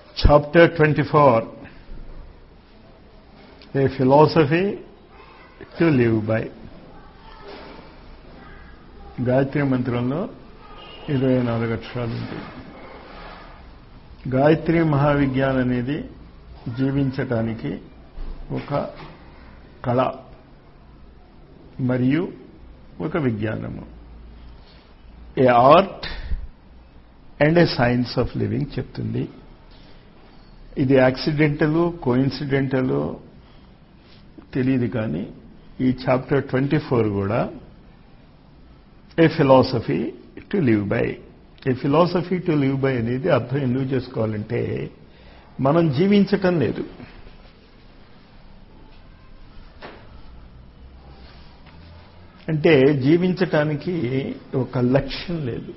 Chapter 24, a philosophy to live by. Gayatri మంత్రంలో 24 అక్షరాలు ఉంటాయి. గాయత్రి మహావిజ్ఞానం అనేది జీవించటానికి ఒక కళ మరియు ఒక విజ్ఞానము, a art and a science of living చెప్తుంది. ఇది యాక్సిడెంటలు కోఇన్సిడెంటలు తెలియదు, కానీ ఈ చాప్టర్ 24 కూడా a philosophy to live by. A philosophy to live by అనేది అర్థం ఎందుకు చేసుకోవాలంటే, మనం జీవించటం లేదు, అంటే జీవించటానికి ఒక లక్ష్యం లేదు.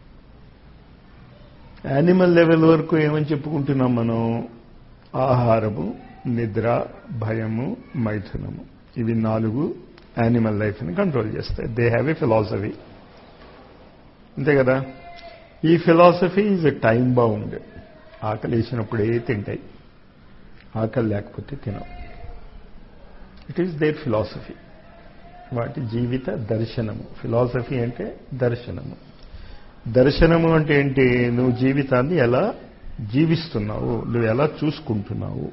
యానిమల్ లెవెల్ వరకు ఏమని చెప్పుకుంటున్నాం మనం? ఆహారము, నిద్ర, భయము, మైథునము, ఇవి 4 యానిమల్ లైఫ్ని కంట్రోల్ చేస్తాయి. దే హ్యావ్ ఏ ఫిలాసఫీ, అంతే కదా. ఈ philosophy is a time bound. ఆకలి వేసినప్పుడే తింటాయి, ఆకలి లేకపోతే తినవు. ఇట్ ఈస్ దేర్ ఫిలాసఫీ, వాటి జీవిత దర్శనము. ఫిలాసఫీ అంటే దర్శనము. దర్శనము అంటే ఏంటి? నువ్వు జీవితాన్ని ఎలా జీవిస్తున్నావు, నువ్వు ఎలా చూసుకుంటున్నావు.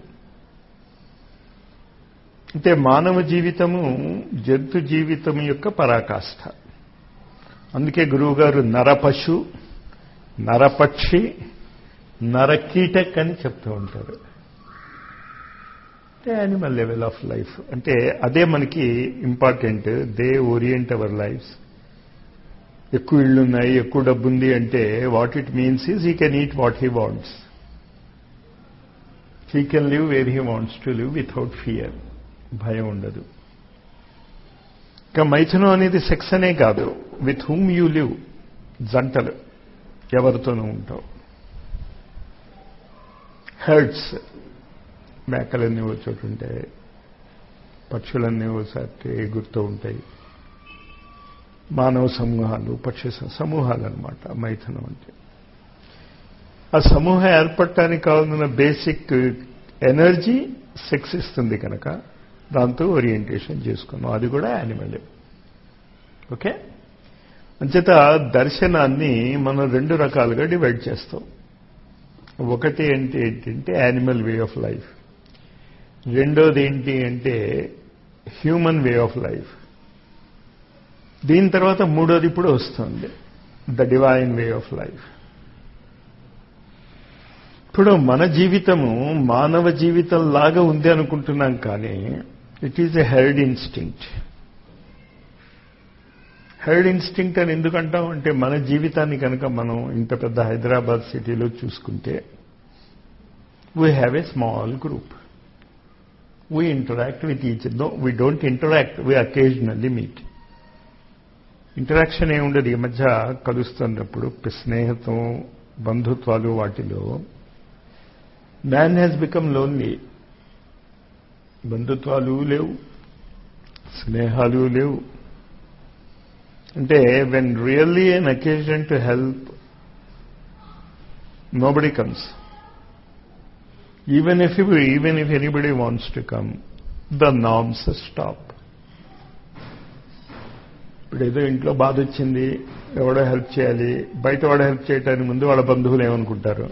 అంటే మానవ జీవితము జంతు జీవితం యొక్క పరాకాష్ఠ. అందుకే గురువుగారు నరపశు, నరపక్షి, నరకీటక్ అని చెప్తూ ఉంటారు. అంటే యానిమల్ లెవెల్ ఆఫ్ లైఫ్, అంటే అదే మనకి important. They orient our lives. ఎక్కువ ఇళ్లున్నాయి, ఎక్కువ డబ్బు ఉంది అంటే what it means is he can eat what he wants. He can live where he wants to live without fear. భయం ఉండదు. ఇక మైథునం అనేది సెక్స్ అనే కాదు, విత్ హూమ్ యూ లివ్. జంటలు, ఎవరితోనూ ఉంటావు. హెర్డ్స్, మేకలన్నీ ఓ చోటు ఉంటాయి, పక్షులన్నీ ఓసారి ఎగురుతూ ఉంటాయి. మానవ సమూహాలు, పక్షి సమూహాలు అన్నమాట మైథునం అంటే. ఆ సమూహం ఏర్పడటానికి కావాలన్న బేసిక్ ఎనర్జీ సెక్స్ ఇస్తుంది కనుక దాంతో ఓరియంటేషన్ చేసుకున్నాం. అది కూడా యానిమల్. ఓకే. అంచేత దర్శనాన్ని మనం 2 రకాలుగా డివైడ్ చేస్తాం. ఒకటి ఏంటంటే యానిమల్ వే ఆఫ్ లైఫ్, రెండోది ఏంటి అంటే హ్యూమన్ వే ఆఫ్ లైఫ్. దీని తర్వాత మూడోది ఇప్పుడు వస్తుంది, the divine way of life. ఇప్పుడు మన జీవితము మానవ జీవితం లాగా ఉంది అనుకుంటున్నాం, కానీ it is a herd instinct. Herd instinct అని ఎందుకంటాం అంటే, మన జీవితాన్ని కనుక మనం ఇంత పెద్ద హైదరాబాద్ సిటీలో చూసుకుంటే, we have a small group. We interact with each. No, we don't interact, we occasionally meet. Interaction ఏముండదు. ఈ మధ్య కలుస్తున్నప్పుడు స్నేహితం, బంధుత్వాలు, వాటిలో మ్యాన్ హ్యాస్ బికమ్ లోన్లీ. బంధుత్వాలు లేవు, స్నేహాలు లేవు. అంటే when really an occasion to help, nobody comes. Even if anybody wants to come, the norms stop. ఇప్పుడు ఏదో ఇంట్లో బాధ వచ్చింది, ఎవడో హెల్ప్ చేయాలి, బయట వాడు హెల్ప్ చేయడానికి ముందు వాళ్ళ బంధువులు ఏమనుకుంటారు?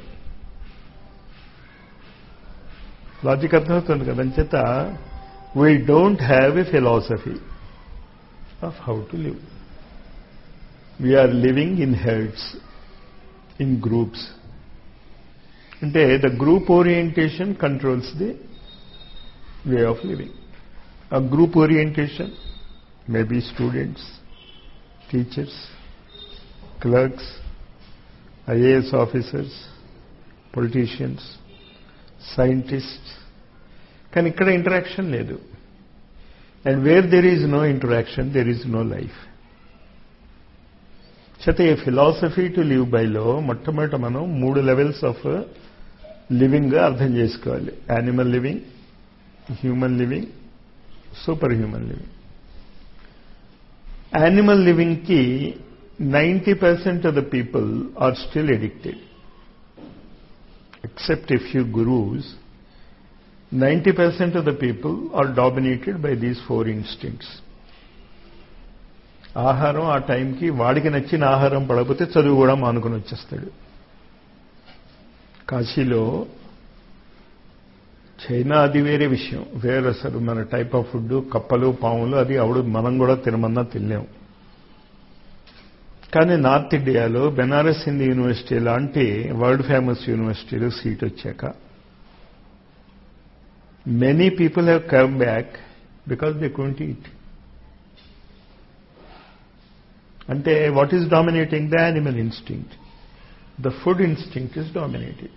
లాజిక్ అర్థమవుతుంది కదా. అంచేత we don't have a philosophy of how to live. We're living in herds, in groups. అంటే the group orientation controls the way of living. ఆ group orientation may be students, teachers, clerks, IAS officers, politicians, scientists. కానీ ఇక్కడ interaction లేదు. And where there is no interaction, there is no life. చేత ఈ philosophy to live బైలో మొట్టమొదట మనం 3 levels of living అర్థం చేసుకోవాలి. Animal living, human living, super human living. Animal లివింగ్కి 90% of the people are still addicted. except a few gurus, 90% of the people are dominated by these 4 instincts. ఆహారం ఆ టైంకి వాడికి నచ్చిన ఆహారం పడకపోతే చదువు కూడా మానుకొని వచ్చేస్తాడు. కాశీలో చైనా అది వేరే విషయం, వేరే అసలు మన టైప్ ఆఫ్ ఫుడ్, కప్పలు పాములు అది అవుడు మనం కూడా తినమన్నా తినలేం. కానీ నార్త్ ఇండియాలో బెనారస్ హిందూ యూనివర్సిటీ లాంటి వరల్డ్ ఫేమస్ యూనివర్సిటీలో సీట్ వచ్చాక many people have come back because they couldn't eat. అంటే what is dominating? The animal instinct. The food instinct is dominating.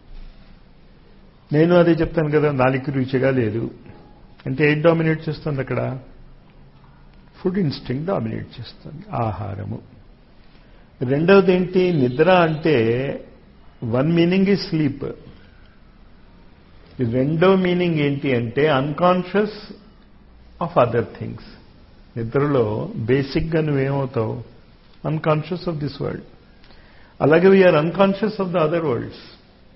నేను అదే చెప్తాను కదా, నాలుగు రుచిగా లేదు అంటే ఏది డామినేట్ చేస్తుంది అక్కడ? ఫుడ్ ఇన్స్టింక్ట్ డామినేట్ చేస్తుంది, ఆహారము. రెండవది ఏంటి? నిద్ర అంటే వన్ మీనింగ్ ఈ స్లీప్, రెండో మీనింగ్ ఏంటి అంటే అన్కాన్షియస్ ఆఫ్ అదర్ థింగ్స్. నిద్రలో బేసిక్గా నువ్వేమవుతావు? Unconscious of this world. అలాగే we are unconscious of the other worlds.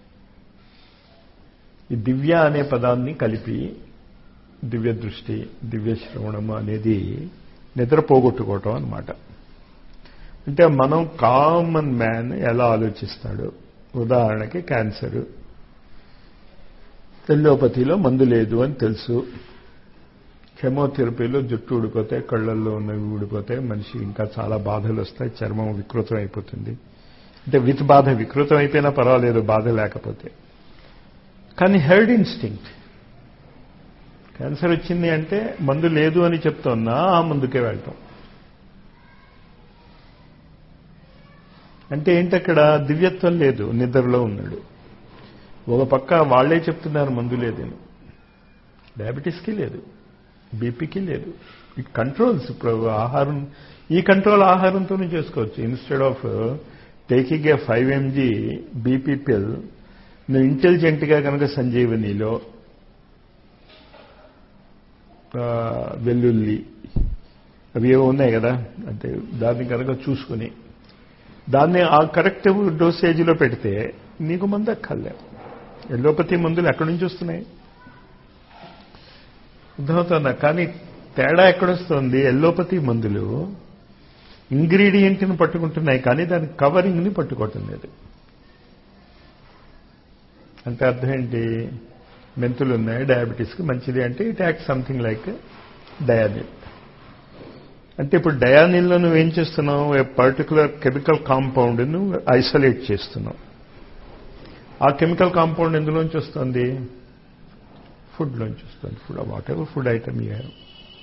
ఈ దివ్య అనే పదాన్ని కలిపి దివ్య దృష్టి, దివ్య శ్రవణము అనేది నిద్ర పోగొట్టుకోవటం అన్నమాట. అంటే మనం కామన్ మ్యాన్ ఎలా ఆలోచిస్తాడు? ఉదాహరణకి క్యాన్సర్, ఎల్లోపతిలో మందు లేదు అని తెలుసు, కెమోథెరపీలో జుట్టు ఊడిపోతే, కళ్ళల్లో ఉన్నవి ఊడిపోతే, మనిషి ఇంకా చాలా బాధలు వస్తాయి, చర్మం వికృతం అయిపోతుంది. అంటే విత్ బాధ, వికృతం అయిపోయినా పర్వాలేదు బాధ లేకపోతే. కానీ హెర్డ్ ఇన్స్టింక్ట్, క్యాన్సర్ వచ్చింది అంటే మందు లేదు అని చెప్తున్నా ఆ మందుకే వెళ్తాం. అంటే ఏంటక్కడ? దివ్యత్వం లేదు, నిద్రలో ఉన్నాడు. ఒక పక్క వాళ్లే చెప్తున్నారు మందు లేదని. డయాబెటీస్కి లేదు, బీపీకి లేదు. It controls. ఇప్పుడు ఆహారం, ఈ కంట్రోల్ ఆహారంతోనే చేసుకోవచ్చు. Instead of taking a 5 mg BP pill, నువ్వు ఇంటెలిజెంట్గా కనుక సంజీవనిలో వెల్లుల్లి అవి ఏవో ఉన్నాయి కదా, అంటే దాన్ని కనుక చూసుకుని దాన్ని ఆ కరెక్ట్ డోసేజ్లో పెడితే నీకు మందు అక్కర్లేదు. ఎల్లోపతి మందులు ఎక్కడి నుంచి వస్తున్నాయి? అర్థమవుతుందా? కానీ తేడా ఎక్కడొస్తుంది? ఎల్లోపతి మందులు ఇంగ్రీడియంట్ని పట్టుకుంటున్నాయి కానీ దాని కవరింగ్ని పట్టుకోవటం లేదు. అంటే అర్థం ఏంటి? మెంతులు ఉన్నాయి, డయాబెటీస్కి మంచిది అంటే it act something like Daonil. అంటే ఇప్పుడు డయానిల్లో నువ్వేం చేస్తున్నావు? ఏ పర్టికులర్ కెమికల్ కాంపౌండ్ నువ్వు ఐసోలేట్ చేస్తున్నావు. ఆ కెమికల్ కాంపౌండ్ ఎందులోంచి వస్తుంది? ఫుడ్లోంచి వస్తుంది. Food, whatever food item you have.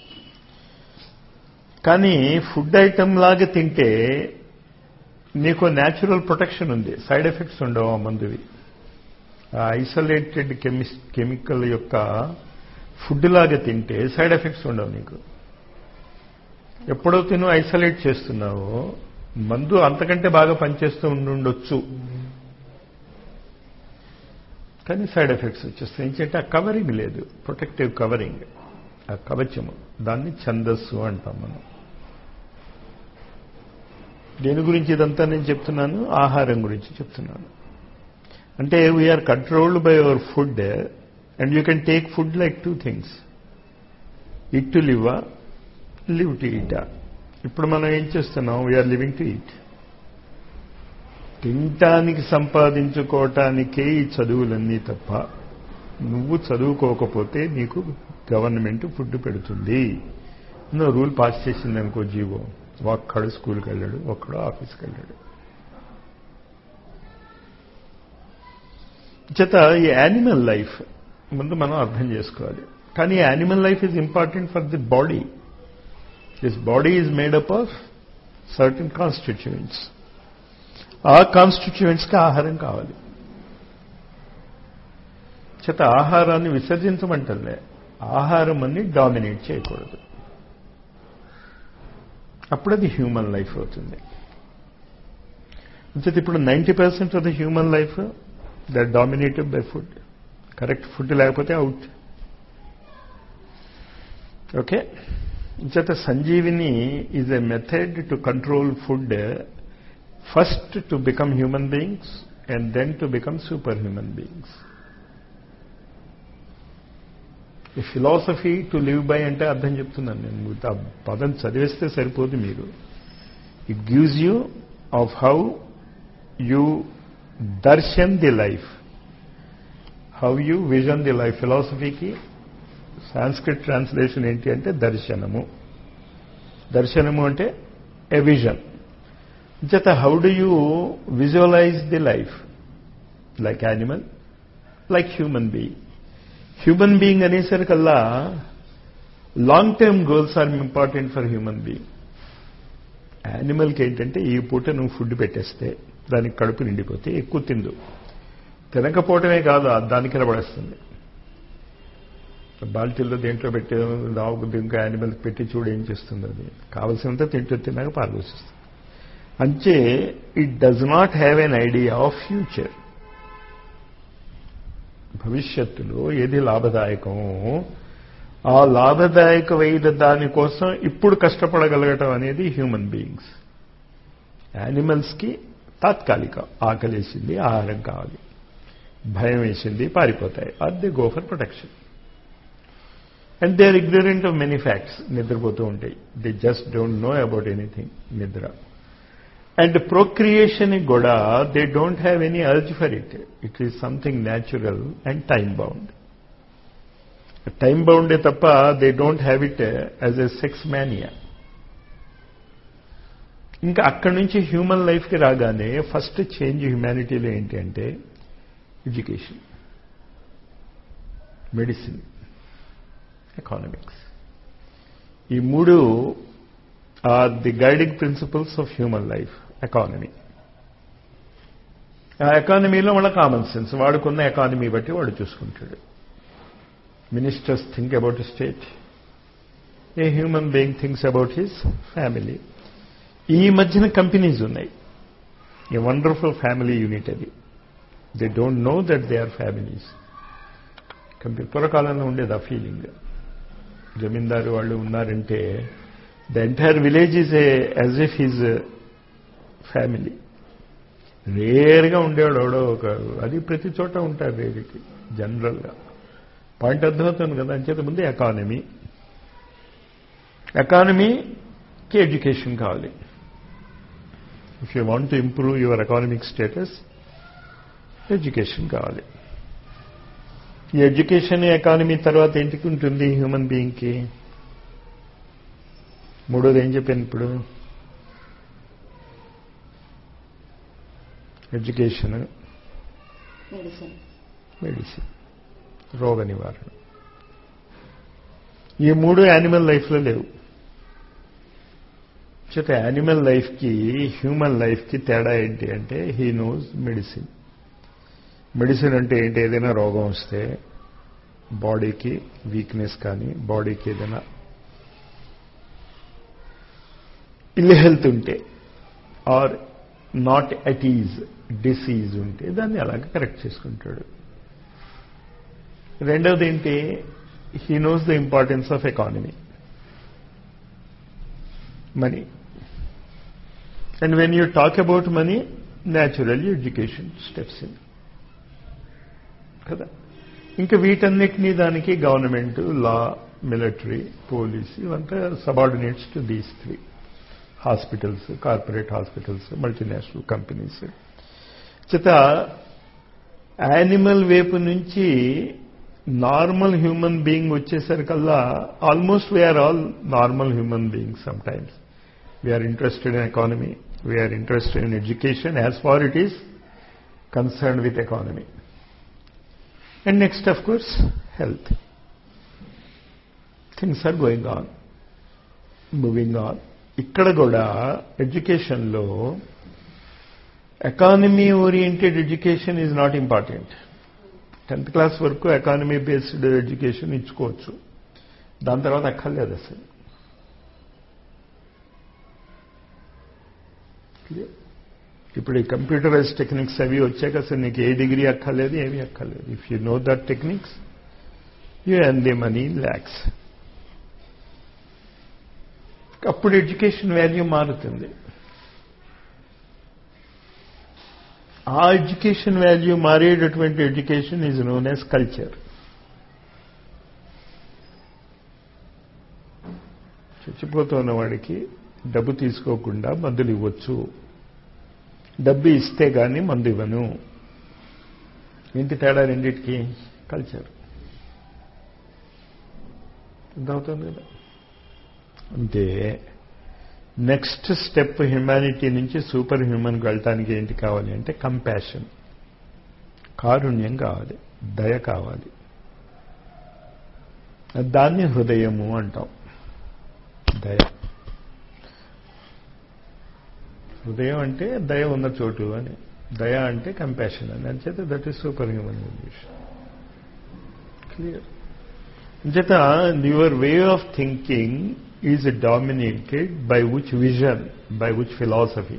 కానీ ఫుడ్ ఐటమ్ లాగా తింటే నీకు న్యాచురల్ ప్రొటెక్షన్ ఉంది, సైడ్ ఎఫెక్ట్స్ ఉండవు ఆ మందువి. ఐసోలేటెడ్ కెమికల్ యొక్క ఫుడ్ లాగా తింటే సైడ్ ఎఫెక్ట్స్ ఉండవు నీకు. ఎప్పుడైతే నువ్వు ఐసోలేట్ చేస్తున్నావో మందు అంతకంటే బాగా పనిచేస్తూ ఉండొచ్చు, కానీ సైడ్ ఎఫెక్ట్స్ వచ్చేస్తాయి. ఏంటంటే ఆ కవరింగ్ లేదు, ప్రొటెక్టివ్ కవరింగ్, ఆ కవచము. దాన్ని ఛందస్సు అంటాం మనం. దేని గురించి ఇదంతా నేను చెప్తున్నాను? ఆహారం గురించి చెప్తున్నాను. అంటే we are controlled by our food, and you can take food like 2 things, eat to live, live to eat. ఇప్పుడు మనం ఏం చేస్తున్నాం? We are living to eat. తింటానికి సంపాదించుకోవటానికే ఈ చదువులన్నీ తప్ప, నువ్వు చదువుకోకపోతే నీకు గవర్నమెంట్ ఫుడ్ పెడుతుంది. నువ్వు రూల్ పాస్ చేసింది అనుకో, జీవో, ఒక్కడు స్కూల్కి వెళ్ళాడు, ఒక్కడు ఆఫీస్కి వెళ్ళాడు. చేత ఈ యానిమల్ లైఫ్ ముందు మనం అర్థం చేసుకోవాలి. కానీ animal life is important for the body. This body is made up of certain constituents. ఆ కాన్స్టిట్యూయెంట్స్కి ఆహారం కావాలి. చేత ఆహారాన్ని విసర్జించమంటలే, ఆహారం అన్ని డామినేట్ చేయకూడదు. అప్పుడు అది హ్యూమన్ లైఫ్ అవుతుంది. అంచేత ఇప్పుడు 90% of the human life that dominated by food. Correct food లేకపోతే అవుట్. ఓకే. అంచేత Sanjeevini is a method to control food, first to become human beings and then to become superhuman beings. ఈ philosophy to live by అంటే అర్థం చెప్తున్నాను నేను. ఆ పదం చదివేస్తే సరిపోదు మీరు. It gives you of how you darshan the life, how you vision the life. ఫిలాసఫీకి సాంస్క్రిట్ ట్రాన్స్లేషన్ ఏంటి అంటే దర్శనము. దర్శనము అంటే ఎ విజన్. జత how do you visualize the life, like animal, like human being. Human being అనేసరికల్లా long term goals are important for human being. యానిమల్కి ఏంటంటే ఈ పూట నువ్వు ఫుడ్ పెట్టేస్తే దానికి కడుపు నిండిపోతే ఎక్కువ తిందు, తినకపోవటమే కాదు దానికి నిలబడేస్తుంది. బాల్టీల్లో దేంట్లో పెట్టే రావు ఇంకా యానిమల్కి పెట్టి చూడు ఏం చేస్తుంది. అది కావలసినంత తిన్నాక పాల్గొస్తుంది. అంటే it does not have an idea of future. భవిష్యత్తులో ఏది లాభదాయకమో ఆ లాభదాయకమైన దానికోసం ఇప్పుడు కష్టపడగలగటం అనేది హ్యూమన్ బీయింగ్స్. యానిమల్స్కి తాత్కాలిక ఆకలేసింది, ఆహారం కావాలి, భయం వేసింది, పారిపోతాయి. అది they go for protection. And they are ignorant of many facts. నిద్రపోతూ ఉంటాయి. They just don't know about anything. నిద్ర. అండ్ ప్రొక్రియేషన్ కూడా they don't have any urge for it. It is something natural and time bound. Time బౌండే తప్ప they don't have it as a sex mania. ఇంకా అక్కడి నుంచి human లైఫ్కి రాగానే first change హ్యుమానిటీలో ఏంటి అంటే ఎడ్యుకేషన్, మెడిసిన్, ఎకానమిక్స్. ఈ మూడు are the guiding principles of human life. Economy, ఆ ఎకానమీలో వాళ్ళ కామన్ సెన్స్, వాడుకున్న ఎకానమీ బట్టి వాడు చూసుకుంటాడు. Ministers think about state, a human being thinks about his family. ఈ మధ్యన కంపెనీస్ ఉన్నాయి. ఏ వండర్ఫుల్ ఫ్యామిలీ యూనిట్ అది. They don't know that they are families. పూర్వకాలంలో ఉండేది ఆ ఫీలింగ్. జమీందారు వాళ్ళు ఉన్నారంటే the entire village is as if his family. రేర్గా ఉండేవాడు ఎవడో ఒక, అది ప్రతి చోట ఉంటారు రేరికి జనరల్గా. పాయింట్ అర్థమవుతుంది కదా. అంచేత ముందు ఎకానమీ, ఎకానమీకి ఎడ్యుకేషన్ కావాలి. If you want to improve your economic status, education కావాలి. ఈ ఎడ్యుకేషన్ ఎకానమీ తర్వాత ఏంటికి ఉంటుంది హ్యూమన్ బీయింగ్కి? మూడోది ఏం చెప్పాను ఇప్పుడు? ఎడ్యుకేషన్, మెడిసిన్, రోగ నివారణ. ఈ మూడు యానిమల్ లైఫ్లో లేవు. చేత యానిమల్ లైఫ్కి హ్యూమన్ లైఫ్కి తేడా ఏంటి అంటే హీ నోస్ మెడిసిన్. మెడిసిన్ అంటే ఏంటి? ఏదైనా రోగం వస్తే, బాడీకి వీక్నెస్ కానీ, బాడీకి ఏదైనా ఇల్ హెల్త్ ఉంటే, or not at ease, disease ఉంటే దాన్ని అలాగే కరెక్ట్ చేసుకుంటాడు. రెండవది ఏంటి? He knows the importance of economy, money. And when you talk about money, naturally education steps in కదా. ఇంకా వీటన్నిటినీ దానికి గవర్నమెంట్, లా, మిలిటరీ, పోలీస్, ఇవంతా subordinates to these three. Hospitals, corporate hospitals, multinational companies. చేత animal వైపు నుంచి normal human being వచ్చేసరికల్లా almost we are all normal human being. Some times we are interested in economy, we are interested in education as far it is concerned with economy. And next, of course, health. Things are going on, moving on. ఇక్కడ కూడా ఎడ్యుకేషన్లో economy oriented education is not important. 10th class వరకు economy based education ఇచ్చుకోవచ్చు, దాని తర్వాత అక్కర్లేదు అసలు. ఇప్పుడు ఈ కంప్యూటరైజ్ టెక్నిక్స్ అవి వచ్చాక అసలు నీకు ఏ డిగ్రీ అక్కర్లేదు, ఏమీ అక్కర్లేదు. If you know that techniques, you earn the money in lakhs. అప్పుడు ఎడ్యుకేషన్ వాల్యూ మారుతుంది. ఆ ఎడ్యుకేషన్ వాల్యూ మారేటటువంటి education is known as culture. చచ్చిపోతున్న వాడికి డబ్బు తీసుకోకుండా మందులు ఇవ్వచ్చు, డబ్బు ఇస్తే గాని మందు ఇవ్వను. ఏంటి తేడా రెండింటికి? కల్చర్. అర్థమవుతుంది కదా? అంటే నెక్స్ట్ స్టెప్ హ్యుమానిటీ నుంచి సూపర్ హ్యూమన్కి వెళ్ళటానికి ఏంటి కావాలి అంటే కంపాషన్, కారుణ్యం కావాలి, దయ కావాలి. దాన్ని హృదయము అంటాం. దయ, హృదయం అంటే దయ ఉన్న చోటు అని, దయ అంటే కంపాషన్ అని. అంచేత that is super human English. Clear? అంచేత your way of thinking is dominated by which vision, by which philosophy.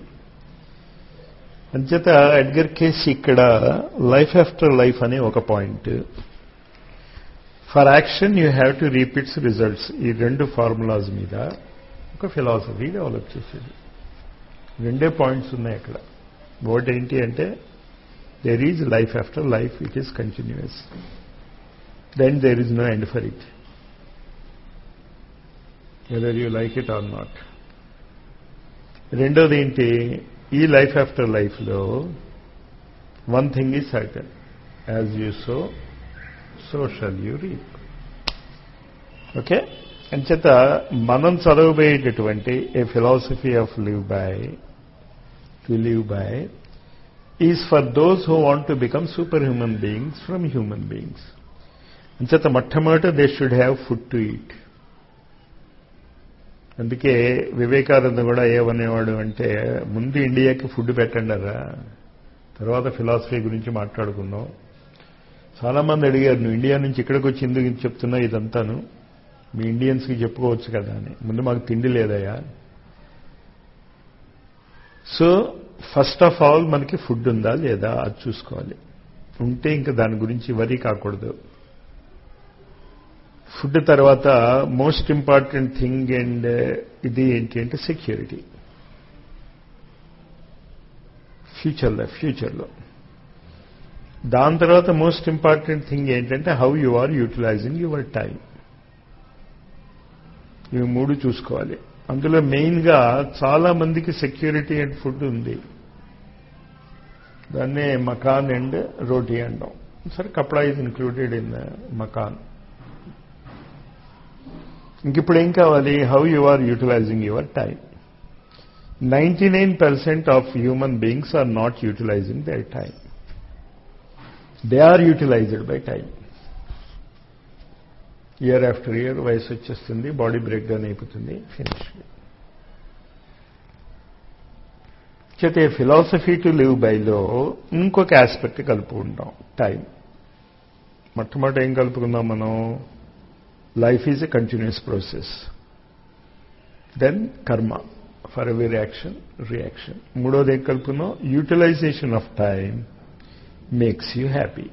అంచేత ఎడ్గర్ కేస్ ఇక్కడ లైఫ్ ఆఫ్టర్ లైఫ్ అనే ఒక point. For action you have to reap its results. ఈ రెండు formulas మీద ఒక philosophy develop చేసేది. రెండే పాయింట్స్ ఉన్నాయి అక్కడ. ఒకటి ఏంటి అంటే there is life after life, it is continues, then there is no end for it, whether you like it or not. రెండోది ఏంటి? ఈ లైఫ్ ఆఫ్టర్ లైఫ్లో one thing is certain, as you sow so shall you reap. Okay? అంచేత మనం చదవబోయేటటువంటి a philosophy of live by, to live by, is for those who want to become super human beings from human beings. అంచేత మొట్టమొదట they should have food to eat. అందుకే వివేకానంద కూడా ఏమనేవాడు అంటే, ముందు ఇండియాకి ఫుడ్ పెట్టండిరా, తర్వాత ఫిలాసఫీ గురించి మాట్లాడుకుందాం. చాలామంది అడిగారు, నువ్వు ఇండియా నుంచి ఇక్కడికి వచ్చి ఎందుకు చెప్తున్నావు ఇదంతాను, మీ ఇండియన్స్కి చెప్పుకోవచ్చు కదా అని. ముందు మాకు తిండి లేదయా. సో ఫస్ట్ ఆఫ్ ఆల్ మనకి ఫుడ్ ఉందా లేదా అది చూసుకోవాలి. ఉంటే ఇంకా దాని గురించి వరీ కాకూడదు. ఫుడ్ తర్వాత మోస్ట్ ఇంపార్టెంట్ థింగ్ అండ్ ఇది ఏంటి అంటే సెక్యూరిటీ. ఫ్యూచర్లో దాని తర్వాత మోస్ట్ ఇంపార్టెంట్ థింగ్ ఏంటంటే how you are utilizing your time. ఇవి మూడు చూసుకోవాలి. అందులో మెయిన్గా చాలా మందికి సెక్యూరిటీ అండ్ ఫుడ్ ఉంది, దాన్నే మకాన్ అండ్ రోటీ అంటాం. సరే, kapda is included in makaan. ఇంకిప్పుడు ఏం కావాలి? How you are utilizing your time. 99% of human beings are not utilizing their time. They are utilized by time. Year after year వయసు వచ్చేస్తుంది, బాడీ బ్రేక్ డౌన్ అయిపోతుంది, ఫినిష్. చేతే ఫిలాసఫీ టు లివ్ బైలో ఇంకొక aspect కలుపుకుంటాం, టైం. మొట్టమొదటి ఏం కలుపుకుందాం మనం? Life is a continuous process. Then karma, for every action reaction. మూడోది ఏం కలుపుకుందాం? Utilisation of time makes you happy.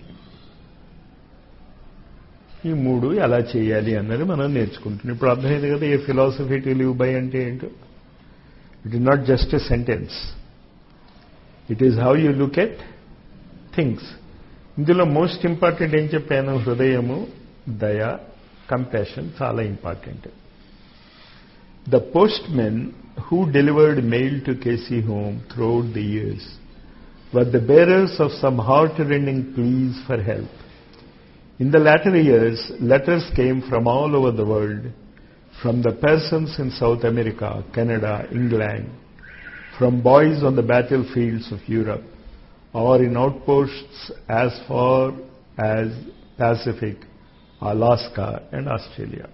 ఈ మూడు ఎలా చేయాలి అన్నది మనం నేర్చుకుంటున్నాం. ఇప్పుడు అర్థమైంది కదా a philosophy to live by అంటే ఏంటో. It is not just a sentence, it is how you look at things. ఇందులో మోస్ట్ ఇంపార్టెంట్ ఏం చెప్పాను? హృదయము, దయ, కంపాషన్ చాలా important. The postmen who delivered mail to Casey home throughout the years were the bearers of some heart-rending pleas for help. In the latter years, letters came from all over the world, from the persons in South America, Canada, England, from boys on the battlefields of Europe, or in outposts as far as Pacific, Alaska, and Australia.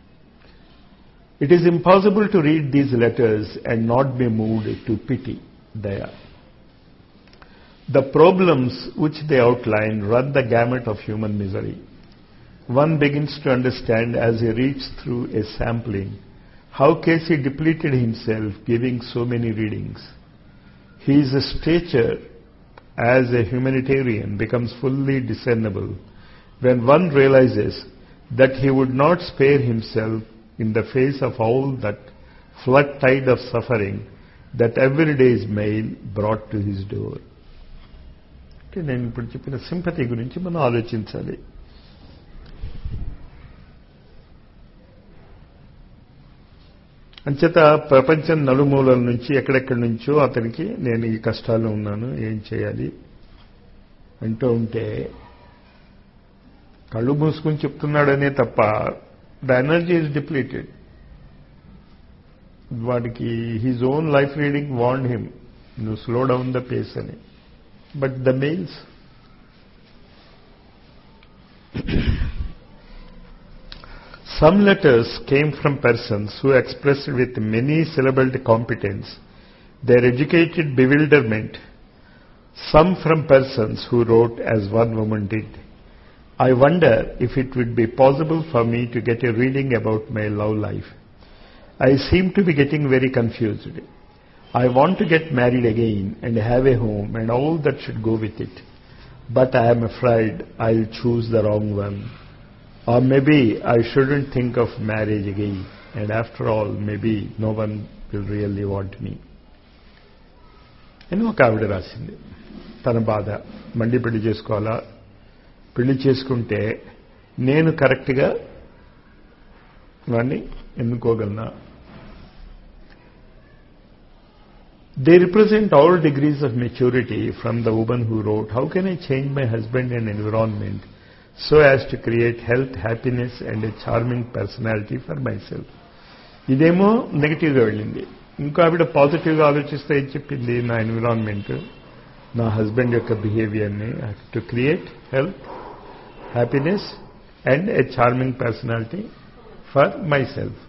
It is impossible to read these letters and not be moved to pity, daya. The problems which they outline run the gamut of human misery. One begins to understand as he reads through a sampling how Casey depleted himself giving so many readings. His stature as a humanitarian becomes fully discernible when one realizes that he would not spare himself in the face of all that flood tide of suffering that every day's mail brought to his door. అంటే నేను ఇప్పుడు చెప్పిన sympathy గురించి మనం ఆలోచించాలి. అంచేత ప్రపంచం నలుమూలల నుంచి ఎక్కడెక్కడి నుంచో అతనికి నేను ఈ కష్టాల్లో ఉన్నాను, ఏం చేయాలి అంటూ ఉంటే కళ్ళు మూసుకుని చెప్తున్నాడనే తప్ప ద ఎనర్జీ ఈజ్ డిప్లీటెడ్. వాడికి his own life reading warned him, నువ్వు స్లో డౌన్ ద పేస్ అని. But the mails some letters came from persons who expressed with many syllabled competence their educated bewilderment, some from persons who wrote as one woman did. I wonder if it would be possible for me to get a reading about my love life. I seem to be getting very confused. I want to get married again and have a home and all that should go with it. But I am afraid I'll choose the wrong one. Or maybe I shouldn't think of marriage again. And after all, maybe no one will really want me. అని ఒక ఆవిడ రాసింది తన బాధ. మళ్ళీ పెళ్లి చేసుకోవాలా, పెళ్లి చేసుకుంటే నేను కరెక్ట్గా వాడిని ఎన్నుకోగలనా. They represent all degrees of maturity from the woman who wrote, how can I change my husband and environment so as to create health, happiness and a charming personality for myself. ఇదేమో నెగిటివ్గా వెళ్ళింది. ఇంకో ఆవిడ పాజిటివ్గా ఆలోచిస్తే ఏం చెప్పింది, నా ఎన్విరాన్మెంట్, నా హస్బెండ్ యొక్క బిహేవియర్ని to create health, happiness and a charming personality for myself.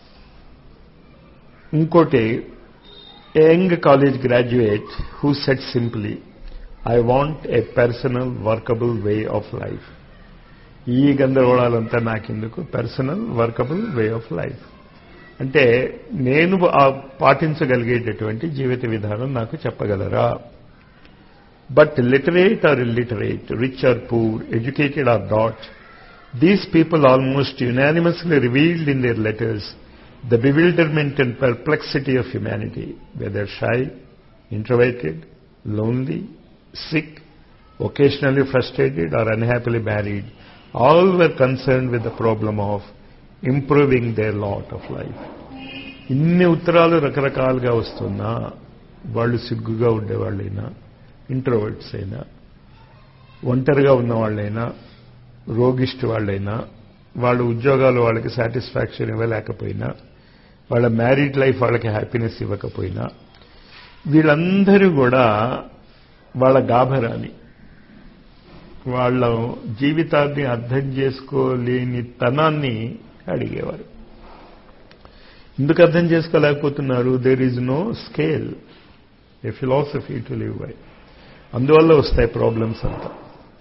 ఇంకోటి young college graduate who said simply, I want a personal workable way of life. ఈ గందరగోళాలంతా నాకెందుకు, personal workable way of life అంటే నేను పాటించగలిగేటటువంటి జీవిత విధానం నాకు చెప్పగలరా. But literate or illiterate, rich or poor, educated or not, these people almost unanimously revealed in their letters the bewilderment and perplexity of humanity, whether shy, introverted, lonely, sick, occasionally frustrated or unhappily married, all were concerned with the problem of improving their lot of life. ఇన్ని ఉత్తరాలు రకరకాలుగా వస్తున్నా వాళ్ళు సిగ్గుగా ఉండేవాళ్ళైనా, introverts అయినా, ఒంటరిగా ఉన్నవాళ్ళైనా, రోగిష్టి వాళ్ళైనా, వాళ్ళ ఉద్యోగాలు వాళ్ళకి సాటిస్ఫాక్షన్ ఇవ్వలేకపోయినా, వాళ్ళ మ్యారీడ్ లైఫ్ వాళ్ళకి హ్యాపీనెస్ ఇవ్వకపోయినా, వీళ్ళందరూ కూడా వాళ్ళ గాభరాని, వాళ్ళ జీవితాన్ని అర్థం చేసుకోలేని తనాన్ని అడిగేవారు. ఎందుకు అర్థం చేసుకోలేకపోతున్నారు? There is no scale, a philosophy to live by. అందువల్ల వస్తాయి ప్రాబ్లమ్స్ అంతా.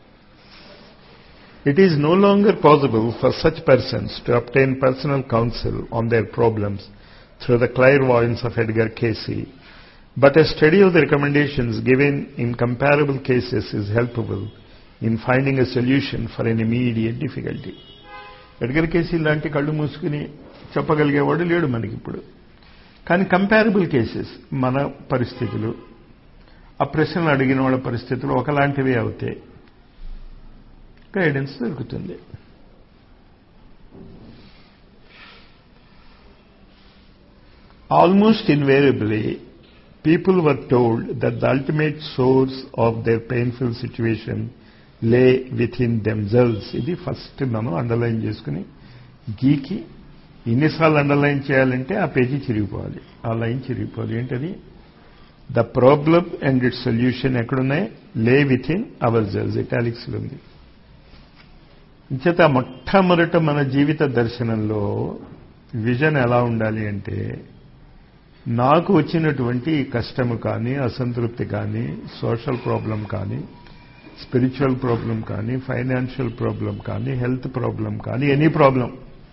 It is no longer possible for such persons to obtain personal counsel on their problems through the clairvoyance of Edgar Cayce, but a study of the recommendations given in comparable cases is helpful in finding a solution for an immediate difficulty. Edgar Cayce లాంటి కళ్ళు మూసుకుని చెప్పగలిగేవాడు లేడు మనకిప్పుడు. కానీ comparable cases, మన పరిస్థితులు, ఆ ప్రశ్నలు అడిగిన వాళ్ళ పరిస్థితులు ఒకలాంటివే అవుతాయి, గైడెన్స్ దొరుకుతుంది. Almost invariably, people were told that the ultimate source of their painful situation lay within themselves. ఇది ఫస్ట్ మనం అండర్లైన్ చేసుకుని గీకి ఎన్నిసార్లు అండర్లైన్ చేయాలంటే ఆ పేజీ చిరిగిపోవాలి, ఆ లైన్ చిరిగిపోవాలి. ఏంటది? The problem and its solution ఎక్కడున్నాయి? Lay within ourselves, ఇటాలిక్స్లో ఉంది. ఇంచేత మొట్టమొదట మన జీవిత దర్శనంలో విజన్ ఎలా ఉండాలి అంటే, నాకు వచ్చినటువంటి కష్టము కానీ, అసంతృప్తి కానీ, సోషల్ ప్రాబ్లం కానీ, స్పిరిచువల్ ప్రాబ్లం కానీ, ఫైనాన్షియల్ ప్రాబ్లం కానీ, హెల్త్ ప్రాబ్లం కానీ, ఎనీ ప్రాబ్లం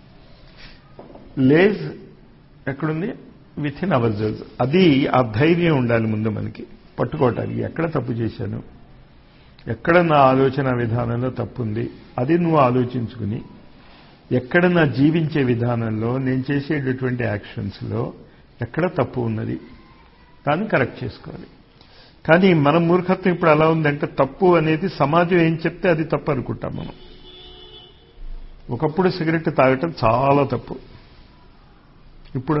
లేజ్ ఎక్కడుంది? Within ourselves. అది ఆ ధైర్యం ఉండాలి ముందు మనకి పట్టుకోవటానికి. ఎక్కడ తప్పు చేశాను, ఎక్కడ నా ఆలోచన విధానంలో తప్పుంది, అది నువ్వు ఆలోచించుకుని, ఎక్కడ నా జీవించే విధానంలో నేను చేసేటటువంటి యాక్షన్స్లో ఎక్కడ తప్పు ఉన్నది దాన్ని కరెక్ట్ చేసుకోవాలి. కానీ మన మూర్ఖత్వం ఇప్పుడు ఎలా ఉందంటే తప్పు అనేది సమాజం ఏం చెప్తే అది తప్పు అనుకుంటాం మనం. ఒకప్పుడు సిగరెట్ తాగటం చాలా తప్పు, ఇప్పుడు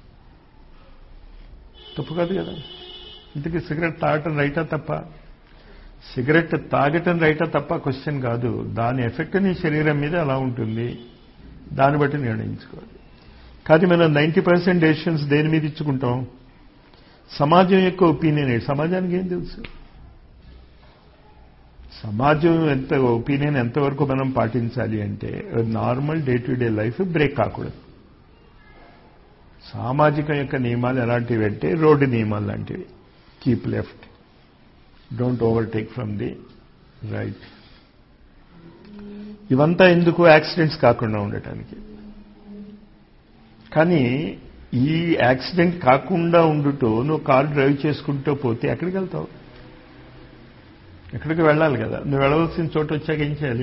తప్పు కాదు కదా. ఇంతకీ సిగరెట్ తాగటం రైటా తప్ప? సిగరెట్ తాగటం రైటా తప్ప క్వశ్చన్ కాదు, దాని ఎఫెక్ట్ నీ శరీరం మీద ఎలా ఉంటుంది దాన్ని బట్టి నిర్ణయించుకోవాలి. కానీ మనం 90% డెసిషన్స్ దేని మీద ఇచ్చుకుంటాం? సమాజం యొక్క ఒపీనియన్. సమాజానికి ఏం తెలుసు? సమాజం ఎంత ఒపీనియన్ ఎంతవరకు మనం పాటించాలి అంటే normal day to day life break కాకూడదు. సామాజికం యొక్క నియమాలు ఎలాంటివి అంటే రోడ్డు నియమాలు లాంటివి. Keep left, don't overtake from the right. ఇవంతా ఎందుకు? యాక్సిడెంట్స్ కాకుండా ఉండటానికి. కానీ ఈ యాక్సిడెంట్ కాకుండా ఉండుటూ నువ్వు కారు డ్రైవ్ చేసుకుంటూ పోతే ఎక్కడికి వెళ్తావు? ఎక్కడికి వెళ్ళాలి కదా. నువ్వు వెళ్ళవలసిన చోటు వచ్చాక ఏం చేయాలి?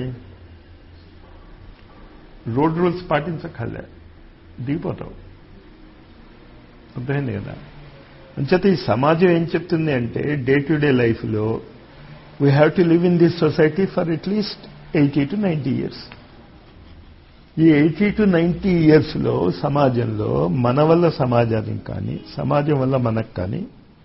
రోడ్ రూల్స్ పాటించక్కర్లే, దిగిపోతావు. అర్థమైంది కదా. అంచేత ఈ సమాజం ఏం చెప్తుంది అంటే డే టు డే లైఫ్లో we have to live in this society for at least 80 to 90 years. ఈ 80 to 90 yearsలో సమాజంలో మన వల్ల సమాజానికి కానీ సమాజం వల్ల మనకు కానీ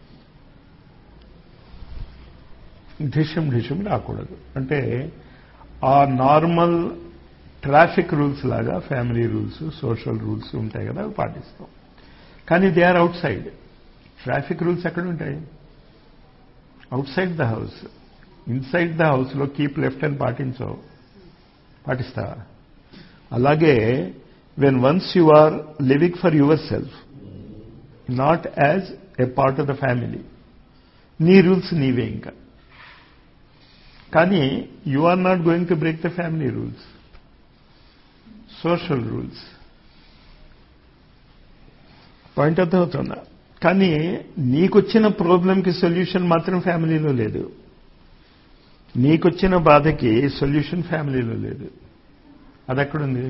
ఢిషం రాకూడదు. అంటే ఆ నార్మల్ ట్రాఫిక్ రూల్స్ లాగా ఫ్యామిలీ రూల్స్, సోషల్ రూల్స్ ఉంటాయి కదా, అవి పాటిస్తాం. కానీ they are outside. Traffic rules ఎక్కడ ఉంటాయి? Outside the house. Inside the హౌస్లో కీప్ లెఫ్ట్ అని పాటిస్తావా? అలాగే when once you are living for yourself, not as a part of the family, నీ రూల్స్ నీవే. ఇంకా కానీ you are not going to break the family rules, social rules. Point అర్థమవుతుందా? కానీ నీకొచ్చిన ప్రాబ్లంకి సొల్యూషన్ మాత్రం ఫ్యామిలీలో లేదు. నీకొచ్చిన బాధకి సొల్యూషన్ ఫ్యామిలీలో లేదు. అది ఎక్కడుంది?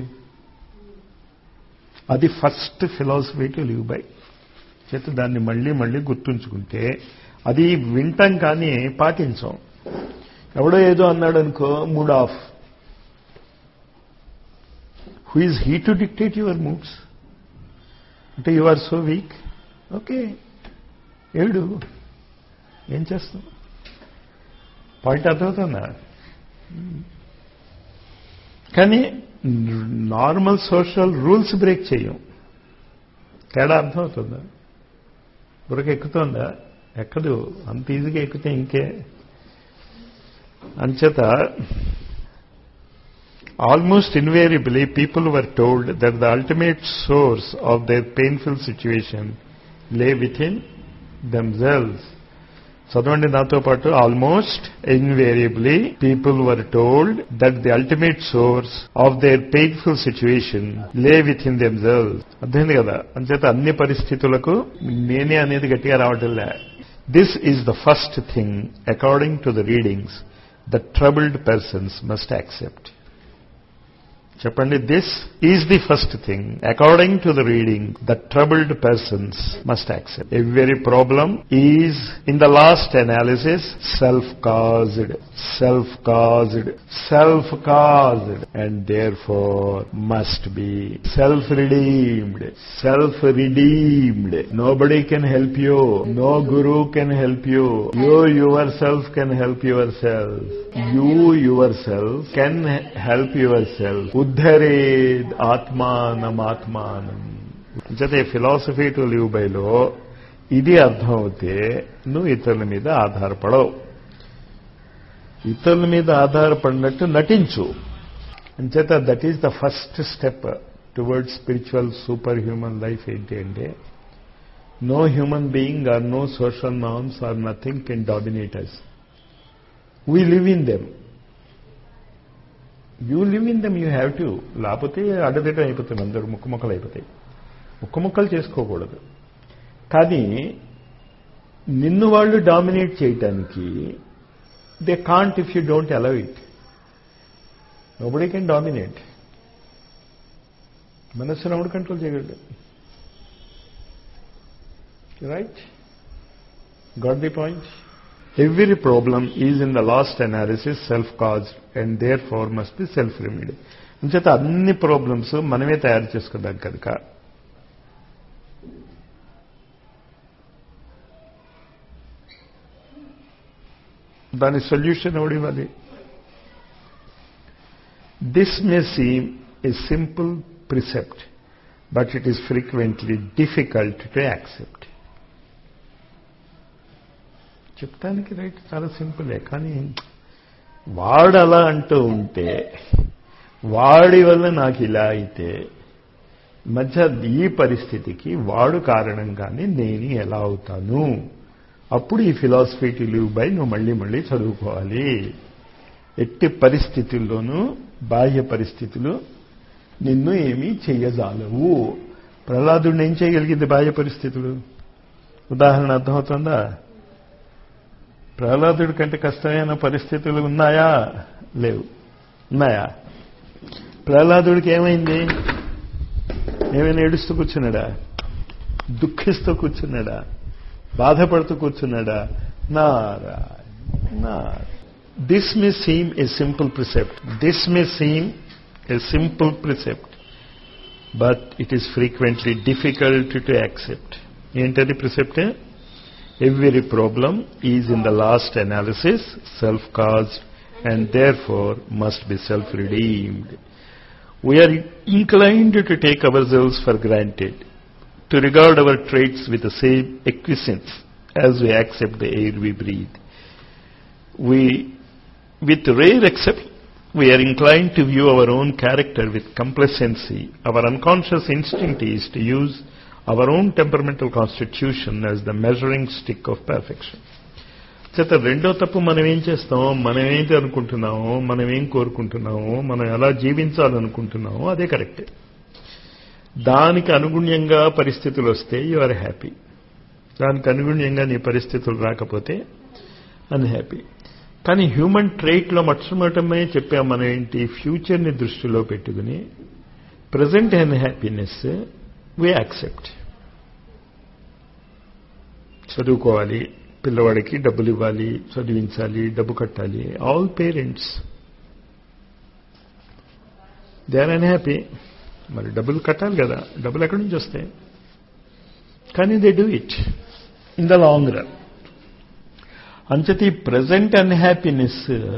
అది first philosophy to live by. చేత దాన్ని మళ్ళీ మళ్ళీ గుర్తుంచుకుంటే అది వింటాం కానీ పాటించాం. ఎవడో ఏదో అన్నాడు అనుకో, mood off. Who is he to dictate your moods? అంటే you are so weak. Okay, ఏడు, ఏం చేస్తాం? పాయింట్ అర్థమవుతుందా? కానీ నార్మల్ సోషల్ రూల్స్ బ్రేక్ చేయం. తేడా అర్థమవుతుందా? బుర్రకి ఎక్కుతోందా? ఎక్కదు. అంత ఈజీగా ఎక్కితే ఇంకే. అంచేత almost invariably people were told that the ultimate source of their painful situation lay within themselves. చదవండి నాతో పాటు. Almost invariably people were told that the ultimate source of their painful situation lay within themselves. అర్థమైంది కదా. అంచేత అన్ని పరిస్థితులకు నేనే అనేది గట్టిగా రావటంలే. This is the first thing according to the readings the troubled persons must accept. చెప్పండి. This is the first thing according to the reading the troubled persons must accept. Every problem is in the last analysis self caused, and there four must be self redeemed. Nobody can help you, no guru can help you, you yourself can help yourself, you yourself can help yourself. ఉద్ధరేద్ ఆత్మానం. అంటే philosophy to live బైలో ఇది అర్థం అవుతే నువ్వు ఇతరుల మీద ఆధారపడవు. ఇతరుల మీద ఆధారపడినట్టు నటించు. అంచేత that is the first step towards spiritual super human life. ఏంటి అంటే no human being or no social norms or nothing can dominate us. We live in them. You live in them, you have to. లేకపోతే అడ్డదిడ్డం అయిపోతుంది, అందరూ ముక్కలు అయిపోతాయి. ముక్కలు చేసుకోకూడదు. కానీ నిన్ను వాళ్ళు డామినేట్ చేయటానికి they can't if you don't allow it. Nobody can dominate. మనస్సును ఎవడు కంట్రోల్ చేయగలడు? Right? Got the point? Every problem is in the last analysis self-caused and therefore must be self-remedied. అంచేత అన్ని ప్రాబ్లమ్స్ మనమే తయారు చేసుకుందాం కనుక దాని సొల్యూషన్ ఎవడు ఇవ్వాలి? This may seem a simple precept but it is frequently difficult to accept. చెప్తానికి రైట్ చాలా సింపులే, కానీ వాడు అలా అంటూ ఉంటే వాడి వల్ల నాకు ఇలా అయితే మధ్య ఈ పరిస్థితికి వాడు కారణంగానే నేను ఎలా అవుతాను? అప్పుడు ఈ ఫిలాసఫీ టు లివ్ బై నువ్వు మళ్ళీ మళ్ళీ చదువుకోవాలి. ఎట్టి పరిస్థితుల్లోనూ బాహ్య పరిస్థితులు నిన్ను ఏమీ చెయ్యజాలవు. ప్రహ్లాదుడిని ఏం చేయగలిగింది బాహ్య పరిస్థితులు? ఉదాహరణ అర్థమవుతుందా? ప్రహ్లాదుడి కంటే కష్టమైన పరిస్థితులు ఉన్నాయా? లేవు. ఉన్నాయా? ప్రహ్లాదుడికి ఏమైంది? ఏమైనా ఏడుస్తూ కూర్చున్నాడా? దుఃఖిస్తూ కూర్చున్నాడా? బాధపడుతూ కూర్చున్నాడా? Narayana. This may seem a simple precept. This may seem a simple precept but it is frequently difficult to accept. ఏంటది precept? Every problem is in the last analysis self-caused and therefore must be self-redeemed. We are inclined to take ourselves for granted, to regard our traits with the same acquiescence as we accept the air we breathe. With rare exception, we are inclined to view our own character with complacency. Our unconscious instinct is to use our own temperamental constitution as the measuring stick of perfection. చేత రెండో తప్పు మనం ఏం చేస్తాం? మనం ఏంటి అనుకుంటున్నామో, మనం ఏం కోరుకుంటున్నామో, మనం ఎలా జీవించాలనుకుంటున్నామో అదే కరెక్టే. దానికి అనుగుణ్యంగా పరిస్థితులు వస్తే యు ఆర్ హ్యాపీ. దానికి అనుగుణ్యంగా నీ పరిస్థితులు రాకపోతే అన్హ్యాపీ. కానీ హ్యూమన్ ట్రైట్లో మొట్టమొదటమే చెప్పాం మనం ఏంటి? ఫ్యూచర్ని దృష్టిలో పెట్టుకుని ప్రజెంట్ అన్హ్యాపీనెస్ we accept. చదువుకోవాలి, పిల్లవాడికి డబ్బులు ఇవ్వాలి, చదివించాలి, డబ్బు కట్టాలి. All parents they are unhappy. మరి డబ్బులు కట్టాలి కదా, డబ్బులు ఎక్కడి నుంచి వస్తాయి? కానీ they do it in the long run. అంచేత ఈ present unhappiness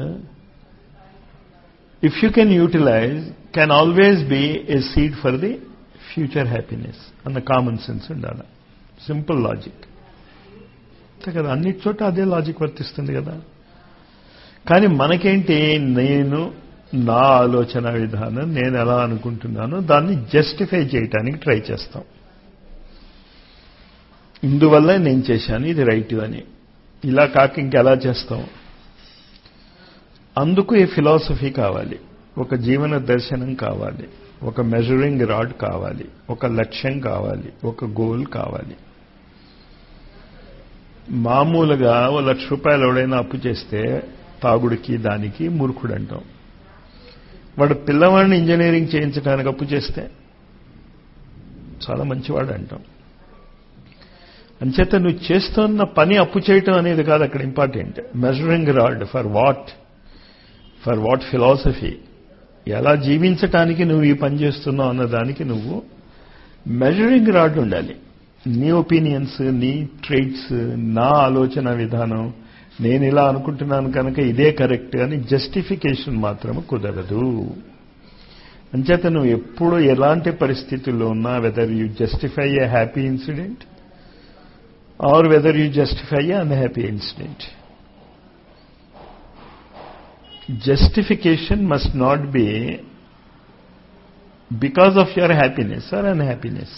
if you can utilize can always be a seed for the future happiness అన్న కామన్ సెన్స్ ఉండాలి. సింపుల్ లాజిక్ కదా, అన్నిటి చోట అదే లాజిక్ వర్తిస్తుంది కదా. కానీ మనకేంటి? నేను నా ఆలోచన విధానం నేను ఎలా అనుకుంటున్నానో దాన్ని జస్టిఫై చేయటానికి ట్రై చేస్తాం. ఇందువల్ల నేను చేశాను, ఇది రైట్ అని. ఇలా కాక ఇంకెలా చేస్తాం? అందుకు ఏ ఫిలాసఫీ కావాలి, ఒక జీవన దర్శనం కావాలి, ఒక మెజరింగ్ రాడ్ కావాలి, ఒక లక్ష్యం కావాలి, ఒక గోల్ కావాలి. మామూలుగా ఓ ₹1,00,000 ఎవడైనా అప్పు చేస్తే తాగుడికి దానికి మూర్ఖుడు అంటాం. వాడు పిల్లవాడిని ఇంజనీరింగ్ చేయించడానికి అప్పు చేస్తే చాలా మంచివాడు అంటాం. అంచేత నువ్వు చేస్తున్న పని అప్పు చేయటం అనేది కాదు అక్కడ important. Measuring rod for what philosophy, ఎలా జీవించటానికి నువ్వు ఈ పని చేస్తున్నావు అన్నదానికి నువ్వు మెజరింగ్ రాడ్ ఉండాలి. నీ ఒపీనియన్స్, నీ ట్రైట్స్, నా ఆలోచన విధానం, నేను ఇలా అనుకుంటున్నాను కనుక ఇదే కరెక్ట్ అని జస్టిఫికేషన్ మాత్రము కుదరదు. అంచేత నువ్వు ఎప్పుడు ఎలాంటి పరిస్థితుల్లో ఉన్నా whether you justify a happy incident or whether you justify a unhappy incident, justification must not be because of your happiness or unhappiness.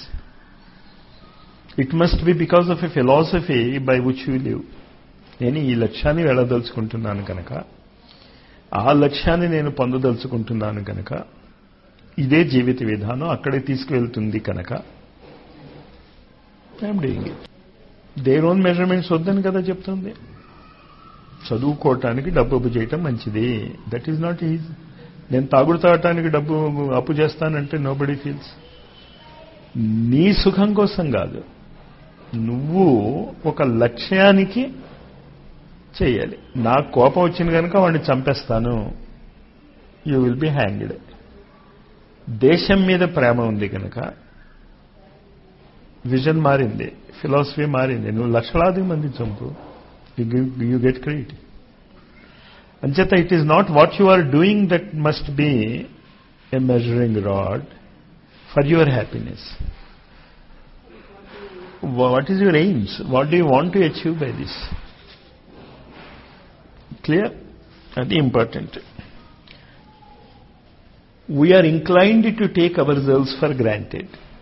It must be because of a philosophy by which you live. నేను ఈ లక్ష్యాన్ని వెళ్ళదలుచుకుంటున్నాను కనుక, ఆ లక్ష్యాన్ని నేను పొందదలుచుకుంటున్నాను కనుక, ఇదే జీవిత విధానం అక్కడే తీసుకువెళ్తుంది కనుక I'm doing it. Their own measurements వద్దని కదా చెప్తుంది. చదువుకోవటానికి డబ్బు అప్పు చేయటం మంచిది, దట్ ఈజ్ నాట్ ఈజీ. నేను తాగుడు తాగటానికి డబ్బు అప్పు చేస్తానంటే నోబడీ ఫీల్స్. నీ సుఖం కోసం కాదు, నువ్వు ఒక లక్ష్యానికి చేయాలి. నాకు కోపం వచ్చింది కనుక వాడిని చంపేస్తాను, యూ విల్ బి హ్యాంగ్డ్. దేశం మీద ప్రేమ ఉంది కనుక విజన్ మారింది, ఫిలాసఫీ మారింది. నువ్వు లక్షలాది మంది చంపు, యూ గెట్ క్రెడిట్. అంచేత it is not what you are doing that must be a measuring rod for your happiness. What is your aims? What do you want to achieve by this? Clear? అది important. We are inclined to take ourselves for granted,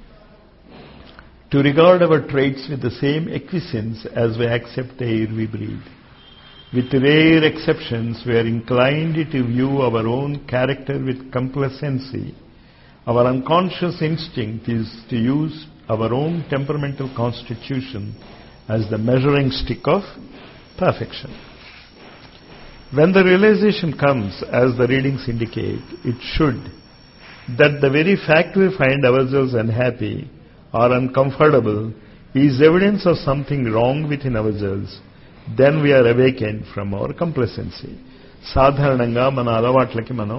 to regard our traits with the same acquiescence as we accept the air we breathe. With rare exceptions, we are inclined to view our own character with complacency. Our unconscious instinct is to use our own temperamental constitution as the measuring stick of perfection. When the realization comes, as the readings indicate, it should, that the very fact we find ourselves unhappy or uncomfortable is evidence of something wrong within ourselves, then we are awakened from our complacency. సాధారణంగా మన అలవాట్లకి మనం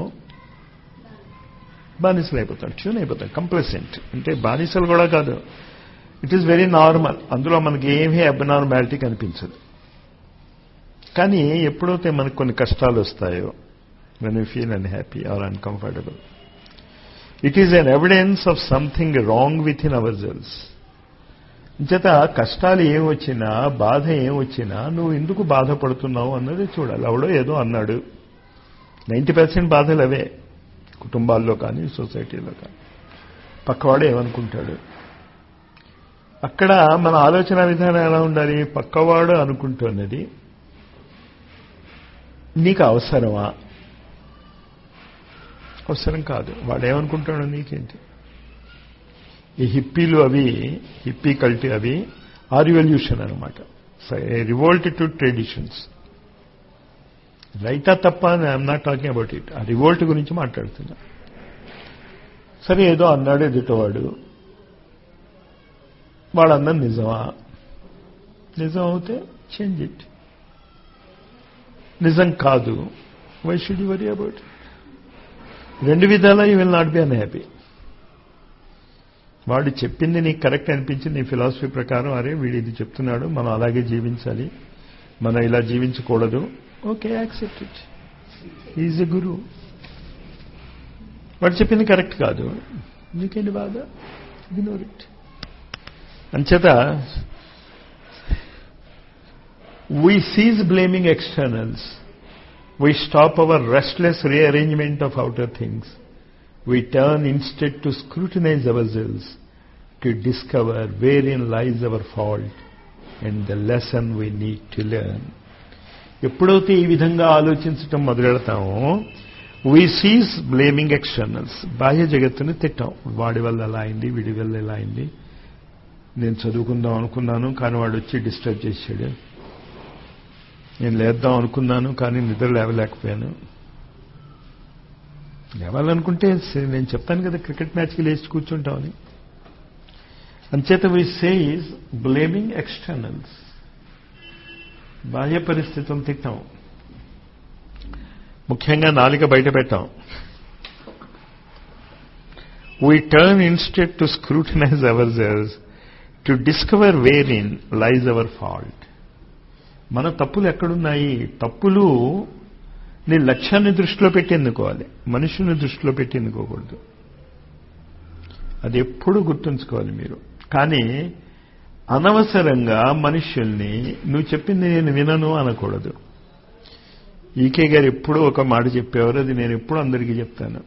బానిసలు అయిపోతాం, tune అయిపోతాం. Complacent అంటే బానిసలు కూడా కాదు, ఇట్ ఈస్ వెరీ నార్మల్. అందులో మనకి ఏమీ అబ్నార్మాలిటీ కనిపించదు. కానీ ఎప్పుడైతే మనకు కొన్ని కష్టాలు వస్తాయో, when we feel unhappy or uncomfortable, it is an evidence of something wrong within ourselves. చేత కష్టాలు ఏం వచ్చినా, బాధ ఏం వచ్చినా నువ్వు ఎందుకు బాధపడుతున్నావు అన్నది చూడాలి. ఎవడో ఏదో అన్నాడు, 90% బాధలు అవే, కుటుంబాల్లో కానీ సొసైటీలో కానీ. పక్కవాడు ఏమనుకుంటాడు, అక్కడ మన ఆలోచన విధానం ఎలా ఉండాలి? పక్కవాడు అనుకుంటున్నది నీకు అవసరమా? అవసరం కాదు. వాడేమనుకుంటాడో నీకేంటి? ఈ హిప్పీలు అవి, హిప్పీ కల్టీ అవి ఆ రివల్యూషన్ అనమాట. Revolt to traditions. రైటా తప్ప I'm not talking about it. ఆ రివోల్ట్ గురించి మాట్లాడుతున్నా. సరే ఏదో అన్నాడు ఎదుటవాడు, వాడన్నది నిజమా? నిజం అవుతే చేంజ్ ఇట్. నిజం కాదు, why should you worry about it? రెండు విధాలా you will not be unhappy. వాడు చెప్పింది నీకు కరెక్ట్ అనిపించింది, నీ ఫిలాసఫీ ప్రకారం, అరే వీడు ఇది చెప్తున్నాడు, మనం అలాగే జీవించాలి, మనం ఇలా జీవించకూడదు, okay accept it, is a guru. వాడు చెప్పింది కరెక్ట్ కాదు, నీకేంటి బాధ? Ignore it. అంచేత we cease blaming externals. We stop our restless rearrangement of outer things. We turn instead to scrutinize ourselves, to discover wherein lies our fault and the lesson we need to learn. ఎప్పుడైతే ఈ విధంగా ఆలోచించటం మొదలెడతామో, we cease blaming externals. బాహ్య జగత్తుని తిట్టాం, వాడి వల్ల ఎలా అయింది, వీడి వల్ల ఎలా అయింది, నేను చదువుకుందాం అనుకున్నాను కానీ వాడు వచ్చి డిస్టర్బ్ చేశాడు, నేను లేద్దాం అనుకున్నాను కానీ నిద్ర లేవలేకపోయాను. లేవాలనుకుంటే నేను చెప్తాను కదా, క్రికెట్ మ్యాచ్కి లేచి కూర్చుంటామని. అంచేత వి సేస్ బ్లేమింగ్ ఎక్స్టర్నల్స్. బాహ్య పరిస్థితులను తిట్టాం, ముఖ్యంగా నాలిక బయట పెట్టాం. We turn instead to scrutinize ourselves, to discover wherein lies our fault. మన తప్పులు ఎక్కడున్నాయి? తప్పులు నీ లక్ష్యాన్ని దృష్టిలో పెట్టి ఎన్నుకోవాలి, మనుషుల్ని దృష్టిలో పెట్టి ఎన్నుకోకూడదు. అది ఎప్పుడూ గుర్తుంచుకోవాలి మీరు. కానీ అనవసరంగా మనుష్యుల్ని నువ్వు చెప్పింది నేను వినను అనకూడదు. ఈకే గారు ఎప్పుడూ ఒక మాట చెప్పేవారు, అది నేను ఎప్పుడూ అందరికీ చెప్తాను.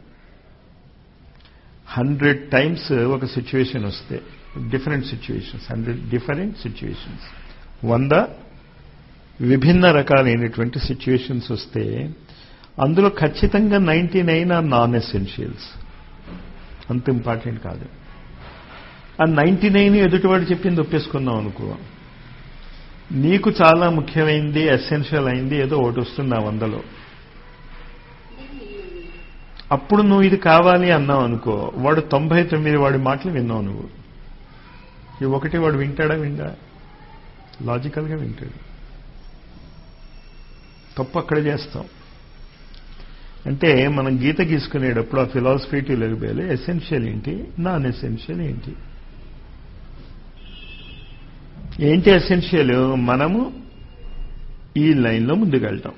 100 times ఒక సిచ్యువేషన్ వస్తే, డిఫరెంట్ సిచ్యువేషన్స్, 100 డిఫరెంట్ సిచ్యువేషన్స్, 100 విభిన్న రకాలైనటువంటి సిచ్యువేషన్స్ వస్తే అందులో ఖచ్చితంగా 99 ఆర్ నాన్ ఎసెన్షియల్స్, అంత ఇంపార్టెంట్ కాదు. ఆ 99 ఎదుటివాడు చెప్పింది ఒప్పేసుకున్నావు అనుకో, నీకు చాలా ముఖ్యమైనది, ఎసెన్షియల్ అయింది ఏదో ఒకటి వస్తుంది ఆ 100లో. అప్పుడు నువ్వు ఇది కావాలి అన్నావు అనుకో, వాడు 99 వాడి మాటలు విన్నావు నువ్వు. ఈ ఒకటి వాడు వింటాడా? విండా? లాజికల్గా వింటాడు. తప్పు అక్కడ చేస్తాం. అంటే మనం గీత గీసుకునేటప్పుడు ఆ ఫిలాసఫీ టు లెవెల్ ఎసెన్షియల్ ఏంటి, నాన్ ఎసెన్షియల్ ఏంటి? ఏంటి ఎసెన్షియల్? మనము ఈ లైన్లో ముందుకెళ్తాం.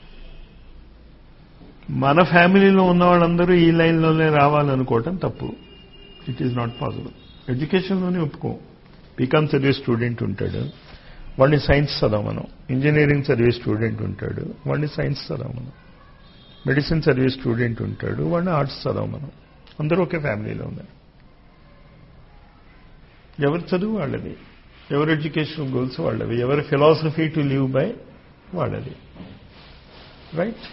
మన ఫ్యామిలీలో ఉన్న వాళ్ళందరూ ఈ లైన్లోనే రావాలనుకోవటం తప్పు. It is not possible. ఎడ్యుకేషన్లోనే ఒప్పుకో. బీకామ్ చదివే స్టూడెంట్ ఉంటాడు, వాడిని సైన్స్ చదవమనం. ఇంజనీరింగ్ చదివే స్టూడెంట్ ఉంటాడు, వాడిని సైన్స్ చదవమనం. మెడిసిన్ చదివే స్టూడెంట్ ఉంటాడు, వాడిని ఆర్ట్స్ చదవమనం. అందరూ ఒకే ఫ్యామిలీలో ఉన్నారు. ఎవరి చదువు వాళ్ళది, ఎవరి ఎడ్యుకేషనల్ గోల్స్ వాళ్ళవి, ఎవరి ఫిలాసఫీ టు లివ్ బై వాళ్ళది. రైట్?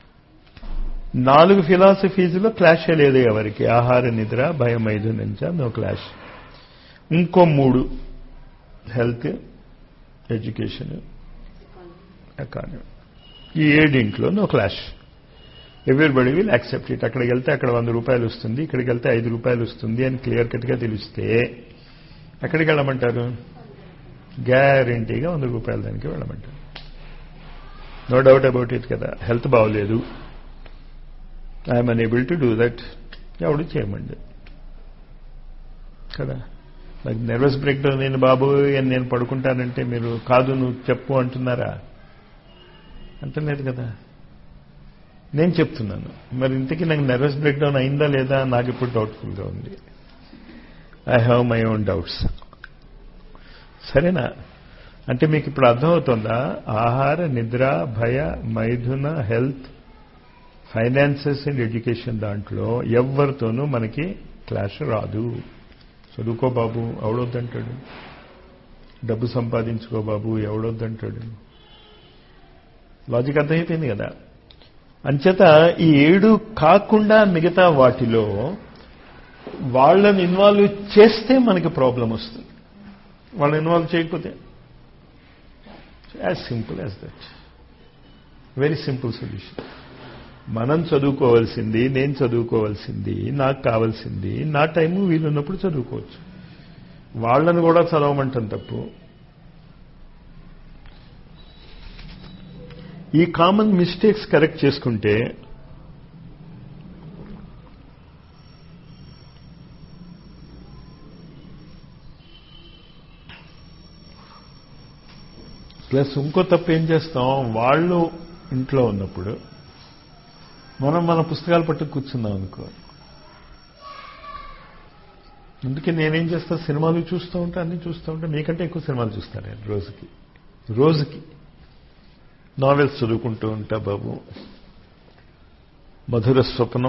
4 ఫిలాసఫీస్లో క్లాషే లేదు ఎవరికి. ఆహార, నిద్ర, భయం, మైథునంచ నో క్లాష్. ఇంకో 3 హెల్త్, ఎడ్యుకేషన్, ఎకానమీ. ఈ 7 no clash. Everybody will accept it. అక్కడికి వెళ్తే అక్కడ 100 రూపాయలు వస్తుంది, ఇక్కడికి వెళ్తే 5 రూపాయలు వస్తుంది అని క్లియర్ కట్గా తెలిస్తే ఎక్కడికి వెళ్ళమంటారు? గ్యారంటీగా 100 రూపాయల దానికి వెళ్ళమంటారు. నో డౌట్ అబౌట్ ఇట్ కదా. హెల్త్ బాగోలేదు, I'm unable to do that, ఎవడు చేయమండి కదా. నాకు నర్వస్ బ్రేక్డౌన్ నేను బాబు అని నేను పడుకుంటానంటే మీరు కాదు నువ్వు చెప్పు అంటున్నారా? అంటలేదు కదా. నేను చెప్తున్నాను. మరి ఇంతకీ నాకు నర్వస్ బ్రేక్డౌన్ అయిందా లేదా నాకు ఇప్పుడు డౌట్ఫుల్గా ఉంది. I have my own doubts. సరేనా? అంటే మీకు ఇప్పుడు అర్థమవుతుందా? ఆహార, నిద్ర, భయ, మైథున, హెల్త్, ఫైనాన్సెస్ అండ్ ఎడ్యుకేషన్ దాంట్లో ఎవరితోనూ మనకి క్లాష్ రాదు. చదువుకో బాబు ఎవడొద్దంటాడు, డబ్బు సంపాదించుకో బాబు ఎవడొద్దంటాడు. లాజిక్ అర్థమైపోయింది కదా. అంచేత ఈ 7 కాకుండా మిగతా వాటిలో వాళ్ళని ఇన్వాల్వ్ చేస్తే మనకి ప్రాబ్లం వస్తుంది. వాళ్ళని ఇన్వాల్వ్ చేయకపోతే as simple as that. Very simple solution. మనం చదువుకోవాల్సింది, నేను చదువుకోవాల్సింది, నాకు కావాల్సింది నా టైము వీలున్నప్పుడు చదువుకోవచ్చు. వాళ్ళని కూడా చదవమంటాం తప్పు. ఈ కామన్ మిస్టేక్స్ కరెక్ట్ చేసుకుంటే ప్లస్ ఇంకో తప్పు ఏం చేస్తాం, వాళ్ళు ఇంట్లో ఉన్నప్పుడు మనం మన పుస్తకాలు పట్టుకు కూర్చున్నాం అనుకో. అందుకే నేనేం చేస్తా, సినిమాలు చూస్తూ ఉంటా, అన్నీ చూస్తూ ఉంటా. మీకంటే ఎక్కువ సినిమాలు చూస్తాను నేను రోజుకి. నావెల్స్ చదువుకుంటూ ఉంటా బాబు. మధుర స్వప్నం,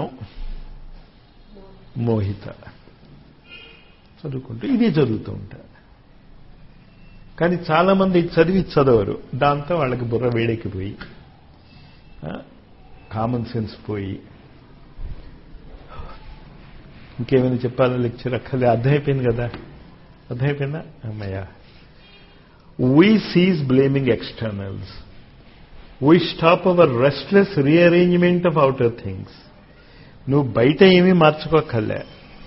మోహిత చదువుకుంటూ ఇదే చదువుతూ ఉంటా. కానీ చాలామంది చదవరు. దాంతో వాళ్ళకి బుర్ర వేడెక్కిపోయి కామన్ సెన్స్ పోయి ఇంకేమైనా చెప్పాలో లెక్చర్ అక్కర్లే. అర్థమైపోయింది కదా. అర్థమైపోయిందా? అమ్మయ్య. We cease blaming externals. We stop our restless rearrangement of outer things. నువ్వు బయట ఏమీ మార్చుకోక్కర్లే.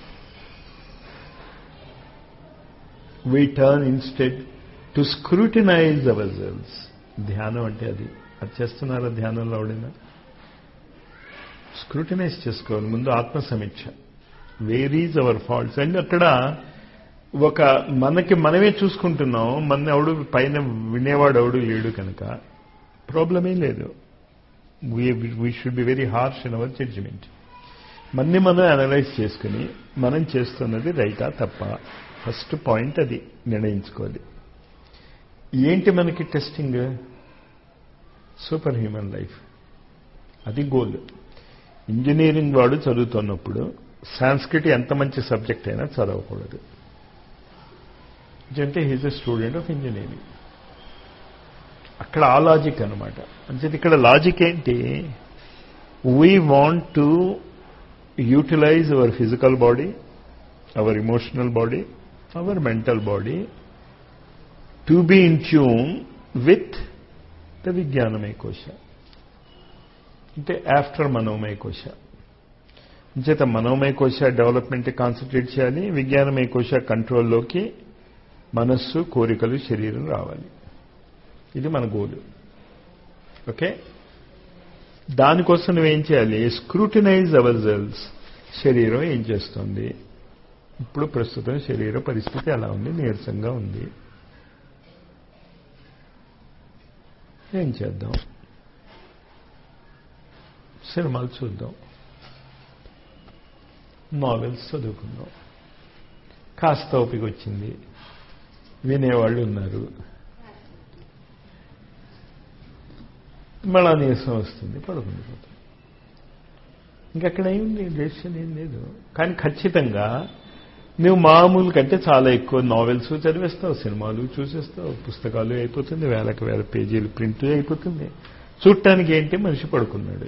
We turn instead to scrutinize our selves. ధ్యానం అంటే అది చేస్తున్నారా? ధ్యానంలో అవడైనా స్క్రూటినైజ్ చేసుకోవాలి. ముందు ఆత్మ సమీక్ష. Where is our faults. And అక్కడ ఒక మనకి మనమే చూసుకుంటున్నాం. మన ఎవడు పైన వినేవాడు ఎవడు లేడు కనుక ప్రాబ్లం ఏం లేదు. We should be very harsh in our judgment. మన్ని మనం అనలైజ్ చేసుకుని మనం చేస్తున్నది రైటా తప్ప ఫస్ట్ పాయింట్ అది నిర్ణయించుకోవాలి. ఏంటి మనకి టెస్టింగ్? Super human life. అది గోల్. ఇంజనీరింగ్ వాడు చదువుతున్నప్పుడు సాంస్క్రిట్ ఎంత మంచి సబ్జెక్ట్ అయినా చదవకూడదు. అంటే he's a student of engineering. అక్కడ ఆ లాజిక్ అనమాట. అంటే ఇక్కడ లాజిక్ ఏంటి? We want to utilize our physical body, our emotional body, our mental body to be in tune with the విజ్ఞానమయ కోశ. అంటే ఆఫ్టర్ మనోమయ కోశ. అంచేత మనోమయ కోశ డెవలప్మెంట్ కాన్సన్ట్రేట్ చేయాలి. విజ్ఞానమయ కోశ కంట్రోల్లోకి మనస్సు, కోరికలు, శరీరం రావాలి. ఇది మన గోలు. ఓకే. దానికోసం నువ్వేం చేయాలి? Scrutinize our selves. శరీరం ఏం చేస్తుంది? ఇప్పుడు ప్రస్తుతం శరీర పరిస్థితి ఎలా ఉంది? నీరసంగా ఉంది. ఏం చేద్దాం? సినిమాలు చూద్దాం, నావెల్స్ చదువుకుందాం. కాస్త ఓపిక వచ్చింది, వినేవాళ్ళు ఉన్నారు. మళ్ళా నీరసం వస్తుంది, పడుకుండిపోతుంది. ఇంకక్కడ ఏముంది? డెసిషన్ ఏం లేదు. కానీ ఖచ్చితంగా నువ్వు మామూలు కంటే చాలా ఎక్కువ నావెల్స్ చదివేస్తావు, సినిమాలు చూసేస్తావు, పుస్తకాలు అయిపోతుంది, వేలకు వేల పేజీలు ప్రింట్ అయిపోతుంది. చూడటానికి ఏంటి? మనిషి పడుకున్నాడు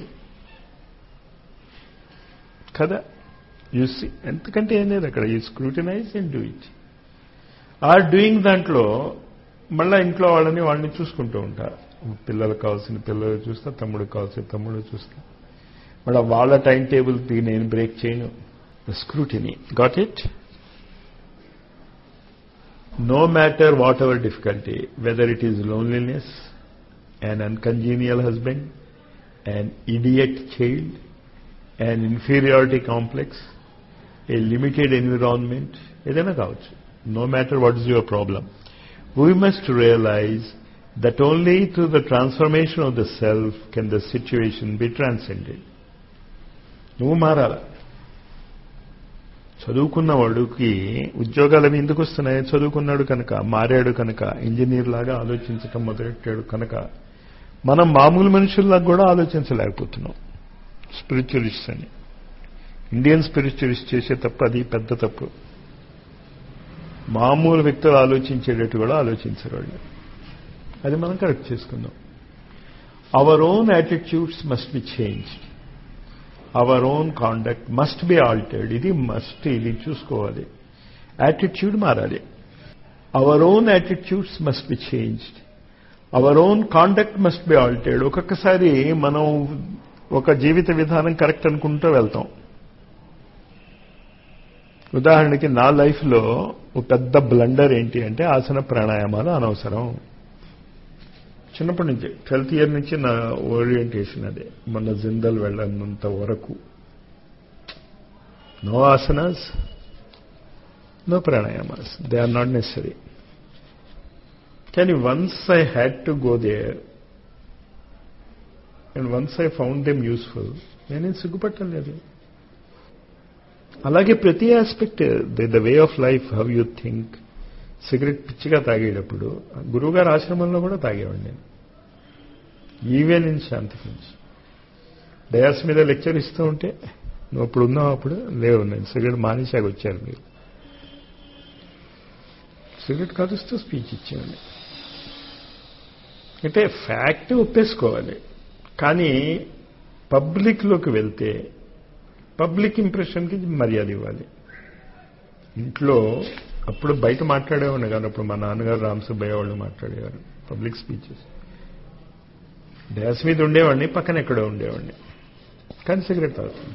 కదా. యూసి ఎందుకంటే ఏం లేదు అక్కడ. You scrutinize and do it. Or doing దాంట్లో మళ్ళీ ఇంట్లో వాళ్ళని చూసుకుంటూ ఉంటా. పిల్లలకు కావాల్సిన పిల్లలు చూస్తా, తమ్ముడికి కావాల్సిన తమ్ముడు చూస్తా. మళ్ళీ వాళ్ళ టైం టేబుల్ నేను బ్రేక్ చేయను. Scrutiny. Got it? No matter whatever difficulty, whether it is loneliness, an uncongenial husband, an idiot child, an inferiority complex, a limited environment, ఏదైనా కావచ్చు. No matter what is your problem, we must realize that only through the transformation of the self can the situation be transcended. నువ్వు మారాల. చదువుకున్న వాడికి ఉద్యోగాలు అవి ఎందుకు వస్తున్నాయి? చదువుకున్నాడు కనుక, మారాడు కనుక, ఇంజనీర్ లాగా ఆలోచించటం మొదలెట్టాడు కనుక. మనం మామూలు మనుషుల్లాగా కూడా ఆలోచించలేకపోతున్నాం. స్పిరిచువలిస్ట్ అని ఇండియన్ స్పిరిచువలిస్ట్ చేసే తప్పు, అది పెద్ద తప్పు. మామూలు వ్యక్తులు ఆలోచించేటట్టు కూడా ఆలోచించరు వాళ్ళు. అది మనం కరెక్ట్ చేసుకుందాం. Our own attitudes must be changed. Our own conduct must be altered. ఇది మస్ట్, ఇది చూసుకోవాలి. యాటిట్యూడ్ మారాలి. Our own attitudes must be changed. Our own conduct must be altered. ఒక్కొక్కసారి మనం ఒక జీవిత విధానం కరెక్ట్ అనుకుంటూ వెళ్తాం. ఉదాహరణకి నా లైఫ్లో ఒక పెద్ద బ్లండర్ ఏంటి అంటే ఆసన ప్రాణాయామాలు అనవసరం. చిన్నప్పటి నుంచి 12th year నుంచి నా ఓరియంటేషన్ అదే. మన జిందల్ వెళ్ళనంత వరకు no asanas, no pranayamas, they are not necessary. కానీ once I had to go there and once I found them useful, నేనేం సిగ్గుపట్టలేదు. అలాగే ప్రతి aspect, the way of life, how you think. Cigarette పిచ్చిగా తాగేటప్పుడు గురువుగారు ఆశ్రమంలో కూడా తాగేవాడు నేను. ఈవెన్ ఇన్ శాంతిఫిన్స్ డయాస్ మీద లెక్చర్ ఇస్తూ ఉంటే, నువ్వు అప్పుడు ఉన్నావు, అప్పుడు లేవు, నేను సిగరెట్ మానేశాక వచ్చారు మీరు. సిగరెట్ కాదుస్తూ స్పీచ్ ఇచ్చేవాడిని. అంటే ఫ్యాక్ట్ ఒప్పేసుకోవాలి. కానీ పబ్లిక్లోకి వెళ్తే పబ్లిక్ ఇంప్రెషన్కి మర్యాద ఇవ్వాలి. ఇంట్లో అప్పుడు బయట మాట్లాడేవాడిని కాదు. అప్పుడు మా నాన్నగారు రామసుబ్బయ్య వాళ్ళు మాట్లాడేవారు పబ్లిక్ స్పీచెస్. డ్యాస్ మీద ఉండేవాడిని, పక్కన ఎక్కడో ఉండేవాడిని, కానీ సిగరెట్ తాగుతుంది.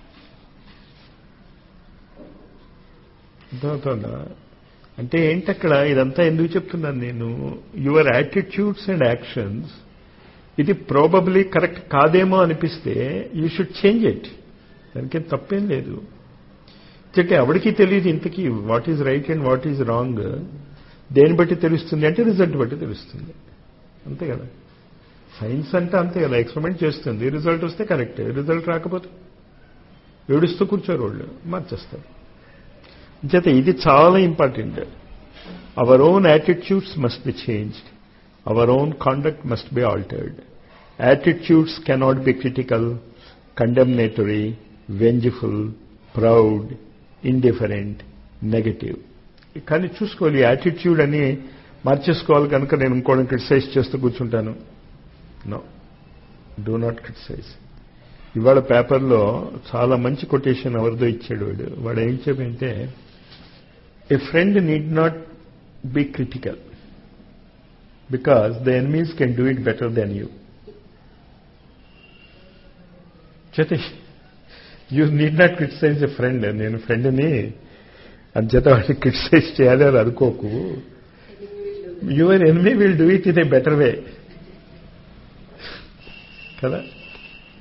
అర్థమవుతుందా? అంటే ఏంటక్కడ? ఇదంతా ఎందుకు చెప్తున్నాను నేను? యువర్ యాటిట్యూడ్స్ అండ్ యాక్షన్స్, ఇది ప్రాబబ్లీ కరెక్ట్ కాదేమో అనిపిస్తే యూ షుడ్ చేంజ్ ఇట్. దానికేం తప్పేం లేదు. అంటే ఎవరికి తెలియదు ఇంతకీ what is right and what is wrong. దేని బట్టి తెలుస్తుంది అంటే రిజల్ట్ బట్టి తెలుస్తుంది. అంతే కదా. సైన్స్ అంటే అంతే కదా. ఎక్స్పెరిమెంట్ చేస్తుంది, రిజల్ట్ వస్తే కరెక్టే, రిజల్ట్ రాకపోతే ఏడుస్తూ కూర్చోరు వాళ్ళు, మార్చేస్తారు. చేత ఇది చాలా important. Our own attitudes must be changed. Our own conduct must be altered. Attitudes cannot be critical, condemnatory, vengeful, proud, indifferent, negative. కానీ చూసుకోవాలి, యాటిట్యూడ్ అని మార్చేసుకోవాలి. కనుక నేను ఇంకోటి క్రిటిసైజ్ చేస్తూ కూర్చుంటాను. No, do not criticize. ఇవాళ పేపర్లో చాలా మంచి కొటేషన్ ఎవరిదో ఇచ్చాడు వాడు. వాడు ఏం చెప్పంటే, a friend need not be critical because the enemies can do it better than you. చేత you need not criticize a friend. నేను ఫ్రెండ్ని అంచేత వాడిని క్రిటిసైజ్ చేయాలి అని అనుకోకు. Your enemy will do it in a better way కదా.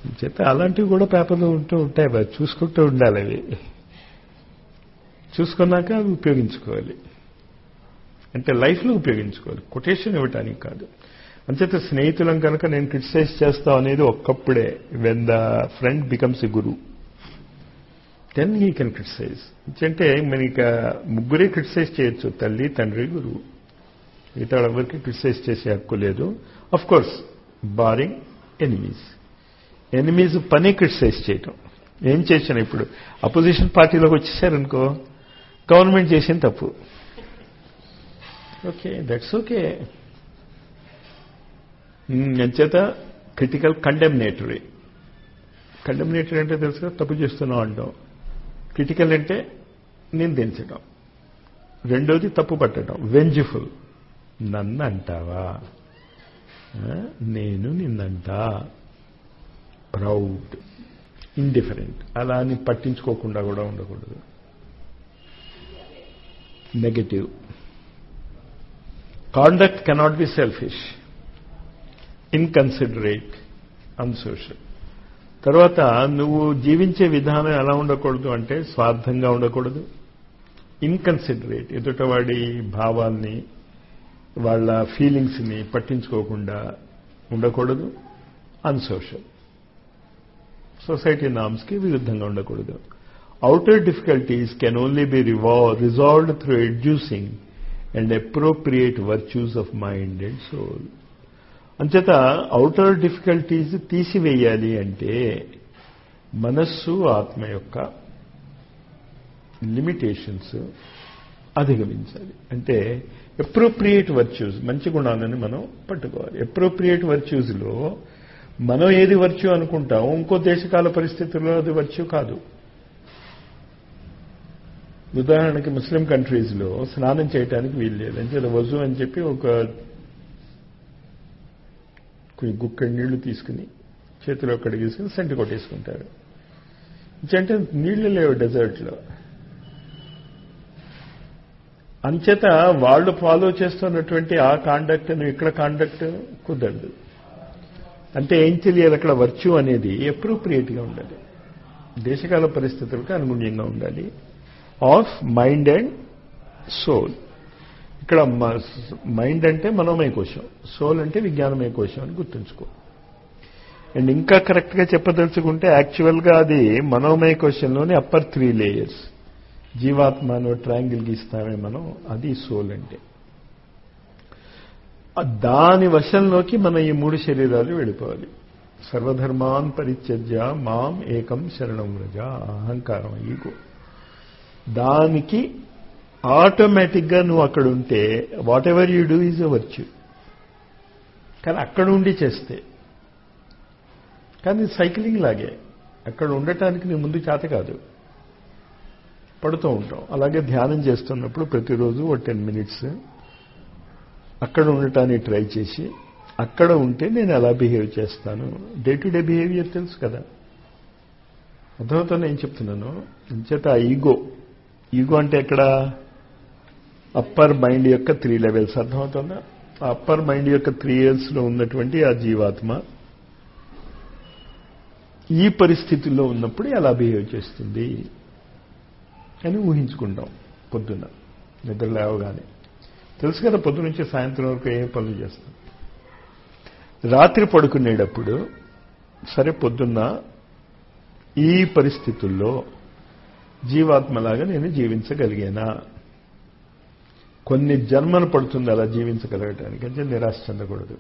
చేత అలాంటివి కూడా పేపర్లు ఉంటూ ఉంటాయి, మరి చూసుకుంటూ ఉండాలి. అవి చూసుకున్నాక అవి ఉపయోగించుకోవాలి, అంటే లైఫ్లో ఉపయోగించుకోవాలి, కొటేషన్ ఇవ్వటానికి కాదు. అంచేత స్నేహితులం కనుక నేను క్రిటిసైజ్ చేస్తాం అనేది ఒక్కప్పుడే. When the friend becomes a guru then he can criticize. అంటే మనకి ముగ్గురే క్రిటిసైజ్ చేయొచ్చు, తల్లి, తండ్రి, గురువు. మిగతా ఎవరికి క్రిటిసైజ్ చేసే హక్కు లేదు. Of course barring enemies. Enemies పని క్రిటిసైజ్ చేయటం. ఏం చేశాను ఇప్పుడు అపోజిషన్ పార్టీలోకి వచ్చేసారనుకో, గవర్నమెంట్ చేసిన తప్పు, ఓకే, దట్స్ ఓకే. అంచేత క్రిటికల్ కండెమ్నేటరీ. కండెమ్నేటరీ అంటే తెలుసు కదా, తప్పు చేస్తున్నాం అంటాం. క్రిటికల్ అంటే నిందించడం. రెండోది తప్పు పట్టడం, వెంజ్ఫుల్. నన్ను అంటావా, నేను నిన్నంటా. Proud, indifferent. అలా అని పట్టించుకోకుండా కూడా ఉండకూడదు. Negative conduct cannot be selfish, inconsiderate, unsocial. తర్వాత నువ్వు జీవించే విధానం ఎలా ఉండకూడదు అంటే స్వార్థంగా ఉండకూడదు, ఇన్కన్సిడరేట్, ఎదుటవాడి భావాల్ని వాళ్ళ ఫీలింగ్స్ని పట్టించుకోకుండా ఉండకూడదు, అన్సోషల్, సొసైటీ నామ్స్కి విరుద్ధంగా ఉండకూడదు. Outer difficulties can only be resolved through educing and appropriate virtues of mind and soul. అంచేత అవుటర్ డిఫికల్టీస్ తీసివేయాలి అంటే మనస్సు, ఆత్మ యొక్క లిమిటేషన్స్ అధిగమించాలి. అంటే అప్రోప్రియేట్ వర్చ్యూస్, మంచి గుణాలను మనం పట్టుకోవాలి. అప్రోప్రియేట్ వర్చ్యూస్లో మనం ఏది వర్చ్యూ అనుకుంటాం, ఇంకో దేశకాల పరిస్థితుల్లో అది వర్చ్యూ కాదు. ఉదాహరణకి ముస్లిం కంట్రీస్లో స్నానం చేయడానికి వీలు లేదు. అంటే వజు అని చెప్పి ఒక గుక్కడి నీళ్లు తీసుకుని చేతిలో కడిగేసుకుని సెంటు కొట్టేసుకుంటారు. అంటే నీళ్లు లేవు డెజర్ట్లో. అంచేత వాళ్ళు ఫాలో చేస్తున్నటువంటి ఆ కాండక్ట్ ఇక్కడ కాండక్ట్ కుదరదు. అంటే ఏం తెలియాలి, అక్కడ వర్చ్యూ అనేది అప్రోప్రియేట్గా ఉండాలి, దేశకాల పరిస్థితులకు అనుగుణ్యంగా ఉండాలి. Of mind and soul. ఇక్కడ మైండ్ అంటే మనోమయ కోశం, సోల్ అంటే విజ్ఞానమయ కోశం అని గుర్తుంచుకో. అండ్ ఇంకా కరెక్ట్గా చెప్పదలుచుకుంటే యాక్చువల్గా అది మనోమయ కోశంలోని అప్పర్ 3 లేయర్స్. జీవాత్మను ట్రయాంగిల్ గీస్తామే మనం, అది సోల్ అంటే. దాని వశంలోకి మన ఈ 3 శరీరాలు వెళ్ళిపోవాలి. సర్వధర్మాన్ పరిత్యజ్య మాం ఏకం శరణం వ్రజ. అహంకారం, ఈగో. దానికి ఆటోమేటిక్గా నువ్వు అక్కడ ఉంటే whatever you do is a virtue. కానీ అక్కడ ఉండి చేస్తే, కానీ సైక్లింగ్ లాగే అక్కడ ఉండటానికి నీ ముందు చేత కాదు, పడుతూ ఉంటాం. అలాగే ధ్యానం చేస్తున్నప్పుడు ప్రతిరోజు ఒక 10 minutes అక్కడ ఉండటానికి ట్రై చేసి అక్కడ ఉంటే నేను ఎలా బిహేవ్ చేస్తాను. డే టు డే బిహేవియర్ తెలుసు కదా, అర్థమవుతుందో ఏం చెప్తున్నాను. అంచేత ఈగో అంటే ఎక్కడ, అప్పర్ మైండ్ యొక్క 3 levels. అర్థమవుతుందా? ఆ అప్పర్ మైండ్ యొక్క 3 yearsలో ఉన్నటువంటి ఆ జీవాత్మ ఈ పరిస్థితుల్లో ఉన్నప్పుడు ఎలా బిహేవ్ చేస్తుంది అని ఊహించుకుంటాం. పొద్దున్న నిద్ర లేవగానే తెలుసు కదా, పొద్దు నుంచి సాయంత్రం వరకు ఏ పనులు చేస్తాం. రాత్రి పడుకునేటప్పుడు సరే పొద్దున్న ఈ పరిస్థితుల్లో జీవాత్మలాగా నేను జీవించగలిగానా. కొన్ని జన్మలు పడుతుంది అలా జీవించగలగటానికి, అంటే నిరాశ చెందకూడదు.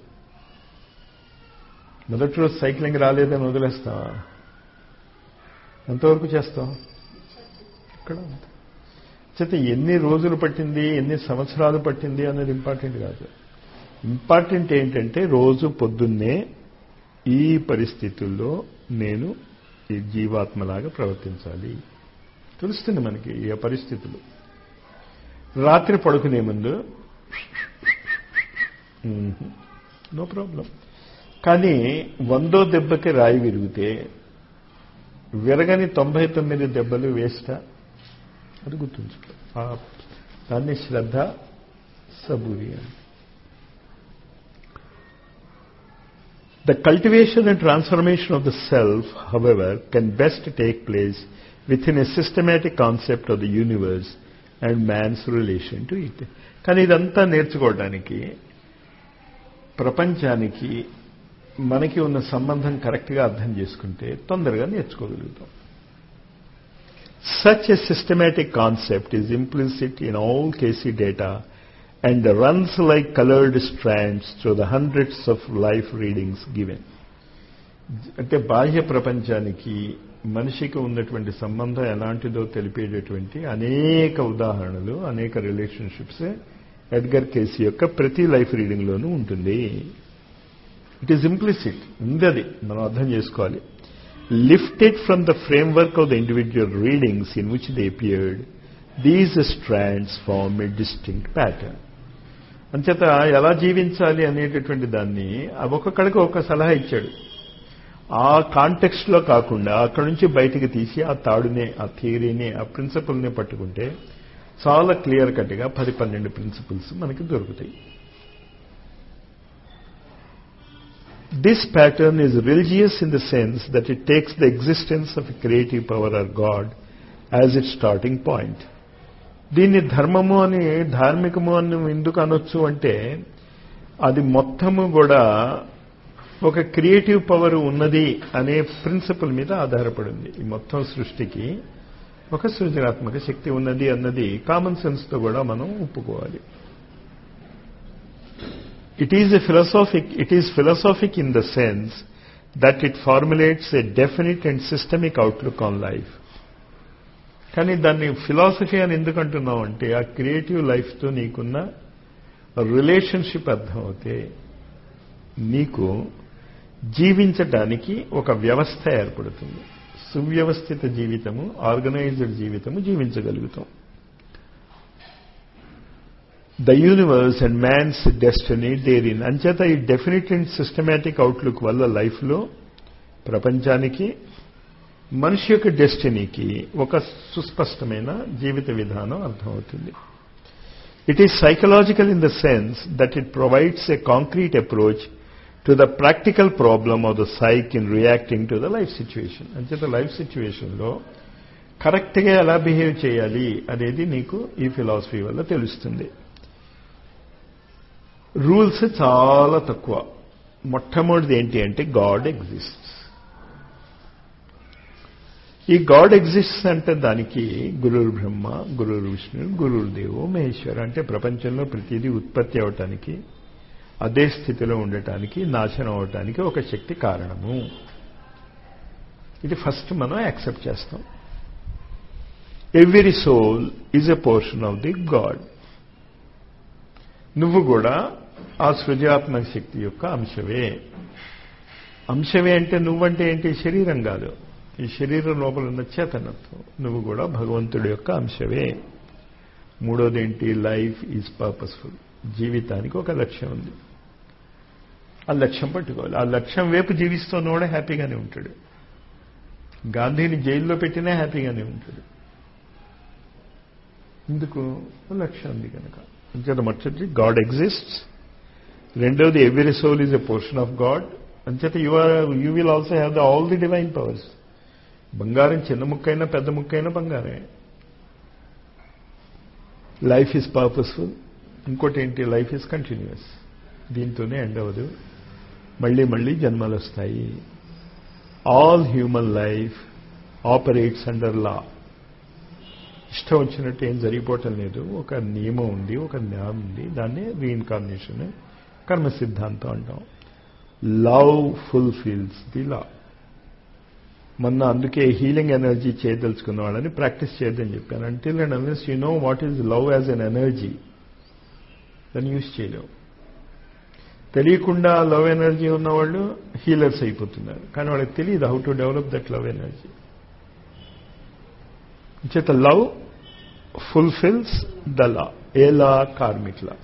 మొదటి రోజు సైక్లింగ్ రాలేదని వదిలేస్తావా? ఎంతవరకు చేస్తాం? ఇక్కడ చేత ఎన్ని రోజులు పట్టింది, ఎన్ని సంవత్సరాలు పట్టింది అనేది ఇంపార్టెంట్ కాదు. ఇంపార్టెంట్ ఏంటంటే రోజు పొద్దున్నే ఈ పరిస్థితుల్లో నేను ఈ జీవాత్మలాగా ప్రవర్తించాలి. తెలుస్తుంది మనకి ఈ పరిస్థితులు. రాత్రి పడుకునే ముందు నో ప్రాబ్లం. కానీ 100వ దెబ్బకి రాయి విరిగితే విరగని 99 దెబ్బలు వేస్టా, అది గుర్తుంచుకో. దాన్ని శ్రద్ధ, సబూరి అని. The cultivation and transformation of the self, however, can best take place within a systematic concept of the universe and man's relation to it. కానీ ఇదంతా నేర్చుకోవడానికి ప్రపంచానికి మనకి ఉన్న సంబంధం కరెక్ట్గా అర్థం చేసుకుంటే తొందరగా నేర్చుకోగలుగుతాం. Such a systematic concept is implicit in all KC data and runs like colored strands through the hundreds of life readings given. అంటే బాహ్య ప్రపంచానికి మనిషికి ఉన్నటువంటి సంబంధం ఎలాంటిదో తెలిపేటటువంటి అనేక ఉదాహరణలు, అనేక రిలేషన్షిప్స్ ఎడ్గర్ కేసీ యొక్క ప్రతి లైఫ్ రీడింగ్లోనూ ఉంటుంది. ఇట్ ఈజ్ ఇంప్లిసిట్, ఉంది, అది మనం అర్థం చేసుకోవాలి. Lifted from the framework of the individual readings in which they appeared, these strands form a distinct pattern. అంచేత ఎలా జీవించాలి అనేటటువంటి దాన్ని ఒక్కొక్కడికి ఒక సలహా ఇచ్చాడు. ఆ కాంటెక్స్ట్లో కాకుండా అక్కడి నుంచి బయటికి తీసి ఆ తాడునే, ఆ థియరీని, ఆ ప్రిన్సిపల్ని పట్టుకుంటే చాలా క్లియర్ కట్గా 10-12 ప్రిన్సిపల్స్ మనకి దొరుకుతాయి. This pattern is religious in the sense that it takes the existence of a creative power or God as its starting point. దీన్ని ధర్మము అని, ధార్మికము అని ఎందుకు అనొచ్చు అంటే అది మొత్తము కూడా ఒక క్రియేటివ్ పవర్ ఉన్నది అనే ప్రిన్సిపల్ మీద ఆధారపడింది. ఈ మొత్తం సృష్టికి ఒక సృజనాత్మక శక్తి ఉన్నది అన్నది కామన్ సెన్స్తో కూడా మనం ఒప్పుకోవాలి. It is philosophic in the sense that it formulates a definite and systemic outlook on life. కానీ దాన్ని ఫిలాసఫీ అని ఎందుకు అంటున్నాం అంటే ఆ క్రియేటివ్ లైఫ్తో నీకున్న రిలేషన్షిప్ అర్థమవుతే నీకు జీవించటానికి ఒక వ్యవస్థ ఏర్పడుతుంది. సువ్యవస్థిత జీవితము, ఆర్గనైజ్డ్ జీవితము జీవించగలుగుతాం. The universe and man's destiny therein. అంచేత ఈ డెఫినెట్ అండ్ సిస్టమాటిక్ అవుట్లుక్ వల్ల లైఫ్లో ప్రపంచానికి, మనిషి యొక్క డెస్టినీకి ఒక సుస్పష్టమైన జీవిత విధానం అర్థమవుతుంది. It is psychological in the sense that it provides a concrete approach to the practical problem of the psyche in reacting to the life situation. అంచేత లైఫ్ సిచ్యువేషన్లో కరెక్ట్గా ఎలా బిహేవ్ చేయాలి అనేది నీకు ఈ ఫిలాసఫీ వల్ల తెలుస్తుంది. రూల్స్ చాలా తక్కువ. మొట్టమొదటిది ఏంటి అంటే గాడ్ ఎగ్జిస్ట్స్. ఈ గాడ్ ఎగ్జిస్ట్స్ అంటే దానికి గురుర్ బ్రహ్మ, గురుర్ విష్ణు, గురుర్ దేవో మహేశ్వర. అంటే ప్రపంచంలో ప్రతిదీ ఉత్పత్తి అవటానికి, అదే స్థితిలో ఉండటానికి, నాశనం అవటానికి ఒక శక్తి కారణము. ఇది ఫస్ట్ మనం యాక్సెప్ట్ చేస్తాం. Every soul is a portion of the God. నువ్వు కూడా ఆ సృజనాత్మక శక్తి యొక్క అంశవే. అంశవే అంటే నువ్వంటే ఏంటి? శరీరం కాదు, ఈ శరీరం లోపల ఉన్న చేతనత్వం. నువ్వు కూడా భగవంతుడి యొక్క అంశవే. మూడోది ఏంటి? Life is purposeful. జీవితానికి ఒక లక్ష్యం ఉంది, ఆ లక్ష్యం పట్టుకోవాలి. ఆ లక్ష్యం వైపు జీవిస్తున్నవాడే హ్యాపీగానే ఉంటాడు. గాంధీని జైల్లో పెట్టినా హ్యాపీగానే ఉంటాడు. ఎందుకు? లక్ష్యం ఉంది కనుక. అంచేత మొదటి గాడ్ ఎగ్జిస్ట్స్. రెండవది every soul is a portion of God. అంచేత you will also have all the divine powers. బంగారం చిన్న ముక్కైనా పెద్ద ముక్కైనా బంగారే. Life is purposeful. ఇంకోటి ఏంటి? Life is continuous. దీంతోనే ఎండ్ అవ్వదు, మళ్ళీ మళ్ళీ జన్మలు వస్తాయి. All human life operates under law. ఇష్టం వచ్చినట్టు ఏం జరిగిపోవటం లేదు. ఒక నియమం ఉంది, ఒక న్యాయం ఉంది. దాన్ని రీఇన్కార్నేషన్, కర్మ సిద్ధాంతం అంటాం. Love fulfils the law. మొన్న అందుకే హీలింగ్ ఎనర్జీ చేయదలుచుకున్న వాళ్ళని ప్రాక్టీస్ చేయొద్దని చెప్పాను. Until and unless you know what is love as an energy, దాన్ని యూజ్ చేయలేవు. తెలియకుండా లవ్ ఎనర్జీ ఉన్నవాళ్ళు హీలర్స్ అయిపోతున్నారు, కానీ వాళ్ళకి తెలియదు how to develop that love energy. చేత లవ్ ఫుల్ఫిల్స్ ద లా. ఏ law? Karmic law.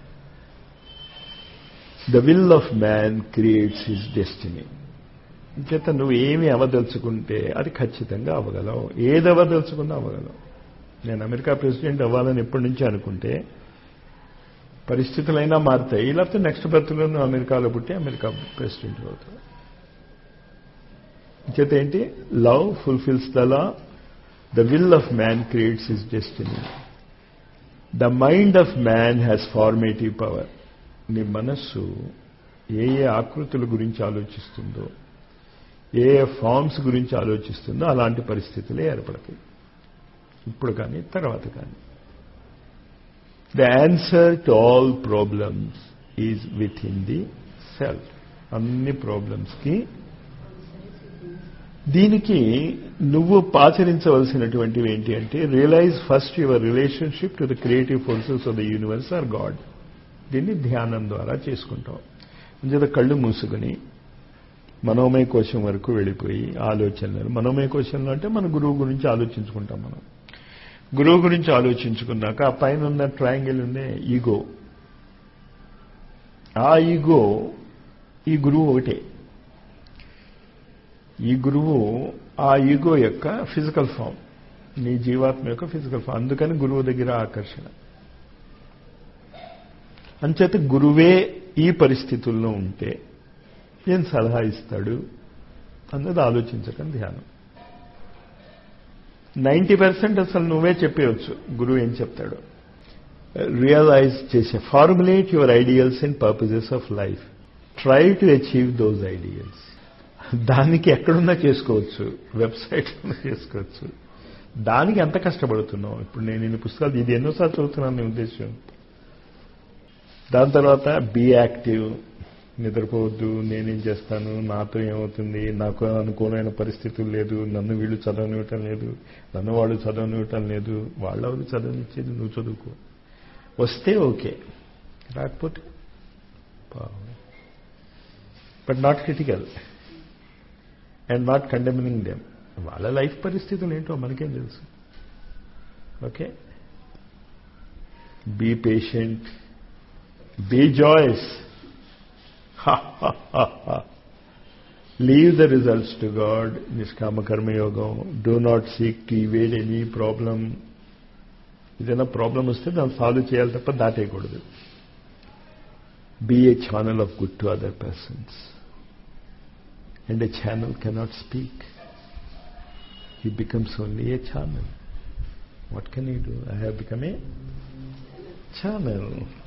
The will of man creates his destiny. చేత నువ్వు ఏమి అవ్వదలుచుకుంటే అది ఖచ్చితంగా అవ్వగలవు. ఏది అవ్వదలుచుకున్నా అవ్వగలవు. నేను అమెరికా ప్రెసిడెంట్ అవ్వాలని ఎప్పటి నుంచి అనుకుంటే పరిస్థితులైనా మారుతాయి, లేకపోతే నెక్స్ట్ బర్త్లోనూ అమెరికాలో పుట్టి అమెరికా ప్రెసిడెంట్ అవుతాడు. చేత ఏంటి? Love fulfils the law, the will of man creates his destiny, the mind of man has formative power. నీ మనస్సు ఏ ఏ ఆకృతుల గురించి ఆలోచిస్తుందో, ఏ ఏ ఫార్మ్స్ గురించి ఆలోచిస్తుందో అలాంటి పరిస్థితులే ఏర్పడతాయి, ఇప్పుడు కానీ తర్వాత కానీ. The answer to all problems is within the self. అన్ని ప్రాబ్లమ్స్కి దీనికి నువ్వు ఆచరించవలసినటువంటివి ఏంటి అంటే, realise first your relationship to the creative forces of the universe or God. దీన్ని ధ్యానం ద్వారా చేసుకుంటాం. అంచేత కళ్ళు మూసుకుని మనోమయ కోశం వరకు వెళ్ళిపోయి ఆలోచనలు, మనోమయ కోశంలో అంటే మన గురువు గురించి ఆలోచించుకుంటాం. మనం గురువు గురించి ఆలోచించుకున్నాక ఆ పైన ఉన్న ట్రయాంగిల్ ఉందే ఈగో, ఆ ఈగో ఈ గురువు ఒకటే. ఈ గురువు ఆ ఈగో యొక్క ఫిజికల్ ఫామ్, నీ జీవాత్మ యొక్క ఫిజికల్ ఫామ్. అందుకని గురువు దగ్గర ఆకర్షణ. అంచేత గురువే ఈ పరిస్థితుల్లో ఉంటే ఏం సలహా ఇస్తాడు అన్నది ఆలోచించకండి ధ్యానం. 90% అసలు నువ్వే చెప్పేయచ్చు గురువు ఏం చెప్తాడు. రియలైజ్ చేసే, formulate your ideals and purposes of life, try to achieve those ideals. దానికి ఎక్కడున్నా చేసుకోవచ్చు, వెబ్సైట్లో చేసుకోవచ్చు. దానికి ఎంత కష్టపడుతున్నావు. ఇప్పుడు నేను ఇన్ని పుస్తకాలు ఇది ఎన్నోసార్లు చదువుతున్నాను నీ ఉద్దేశం. దాని తర్వాత బీ యాక్టివ్, నిద్రపోవద్దు, నేనేం చేస్తాను, నాతో ఏమవుతుంది, నాకు అనుకూలమైన పరిస్థితులు లేదు, నన్ను వీళ్ళు చదవనివ్వటం లేదు, నన్ను వాళ్ళు చదవనివ్వటం లేదు, వాళ్ళెవరు చదవనిచ్చేది, నువ్వు చదువుకో. వస్తే ఓకే, రాకపోతే but not critical and not condemning them. వాళ్ళ లైఫ్ పరిస్థితులు ఏంటో మనకేం తెలుసు. Okay, be patient, be joyous, leave the results to God. Niskama karma yogam. Do not seek to evade any problem. ఏదైనా ప్రాబ్లం వస్తే దాన్ని సాల్వ్ చేయాలి తప్ప దాటేయకూడదు. Be a channel of good to other persons. And a channel cannot speak. He becomes only a channel. What can he do? I have become a channel.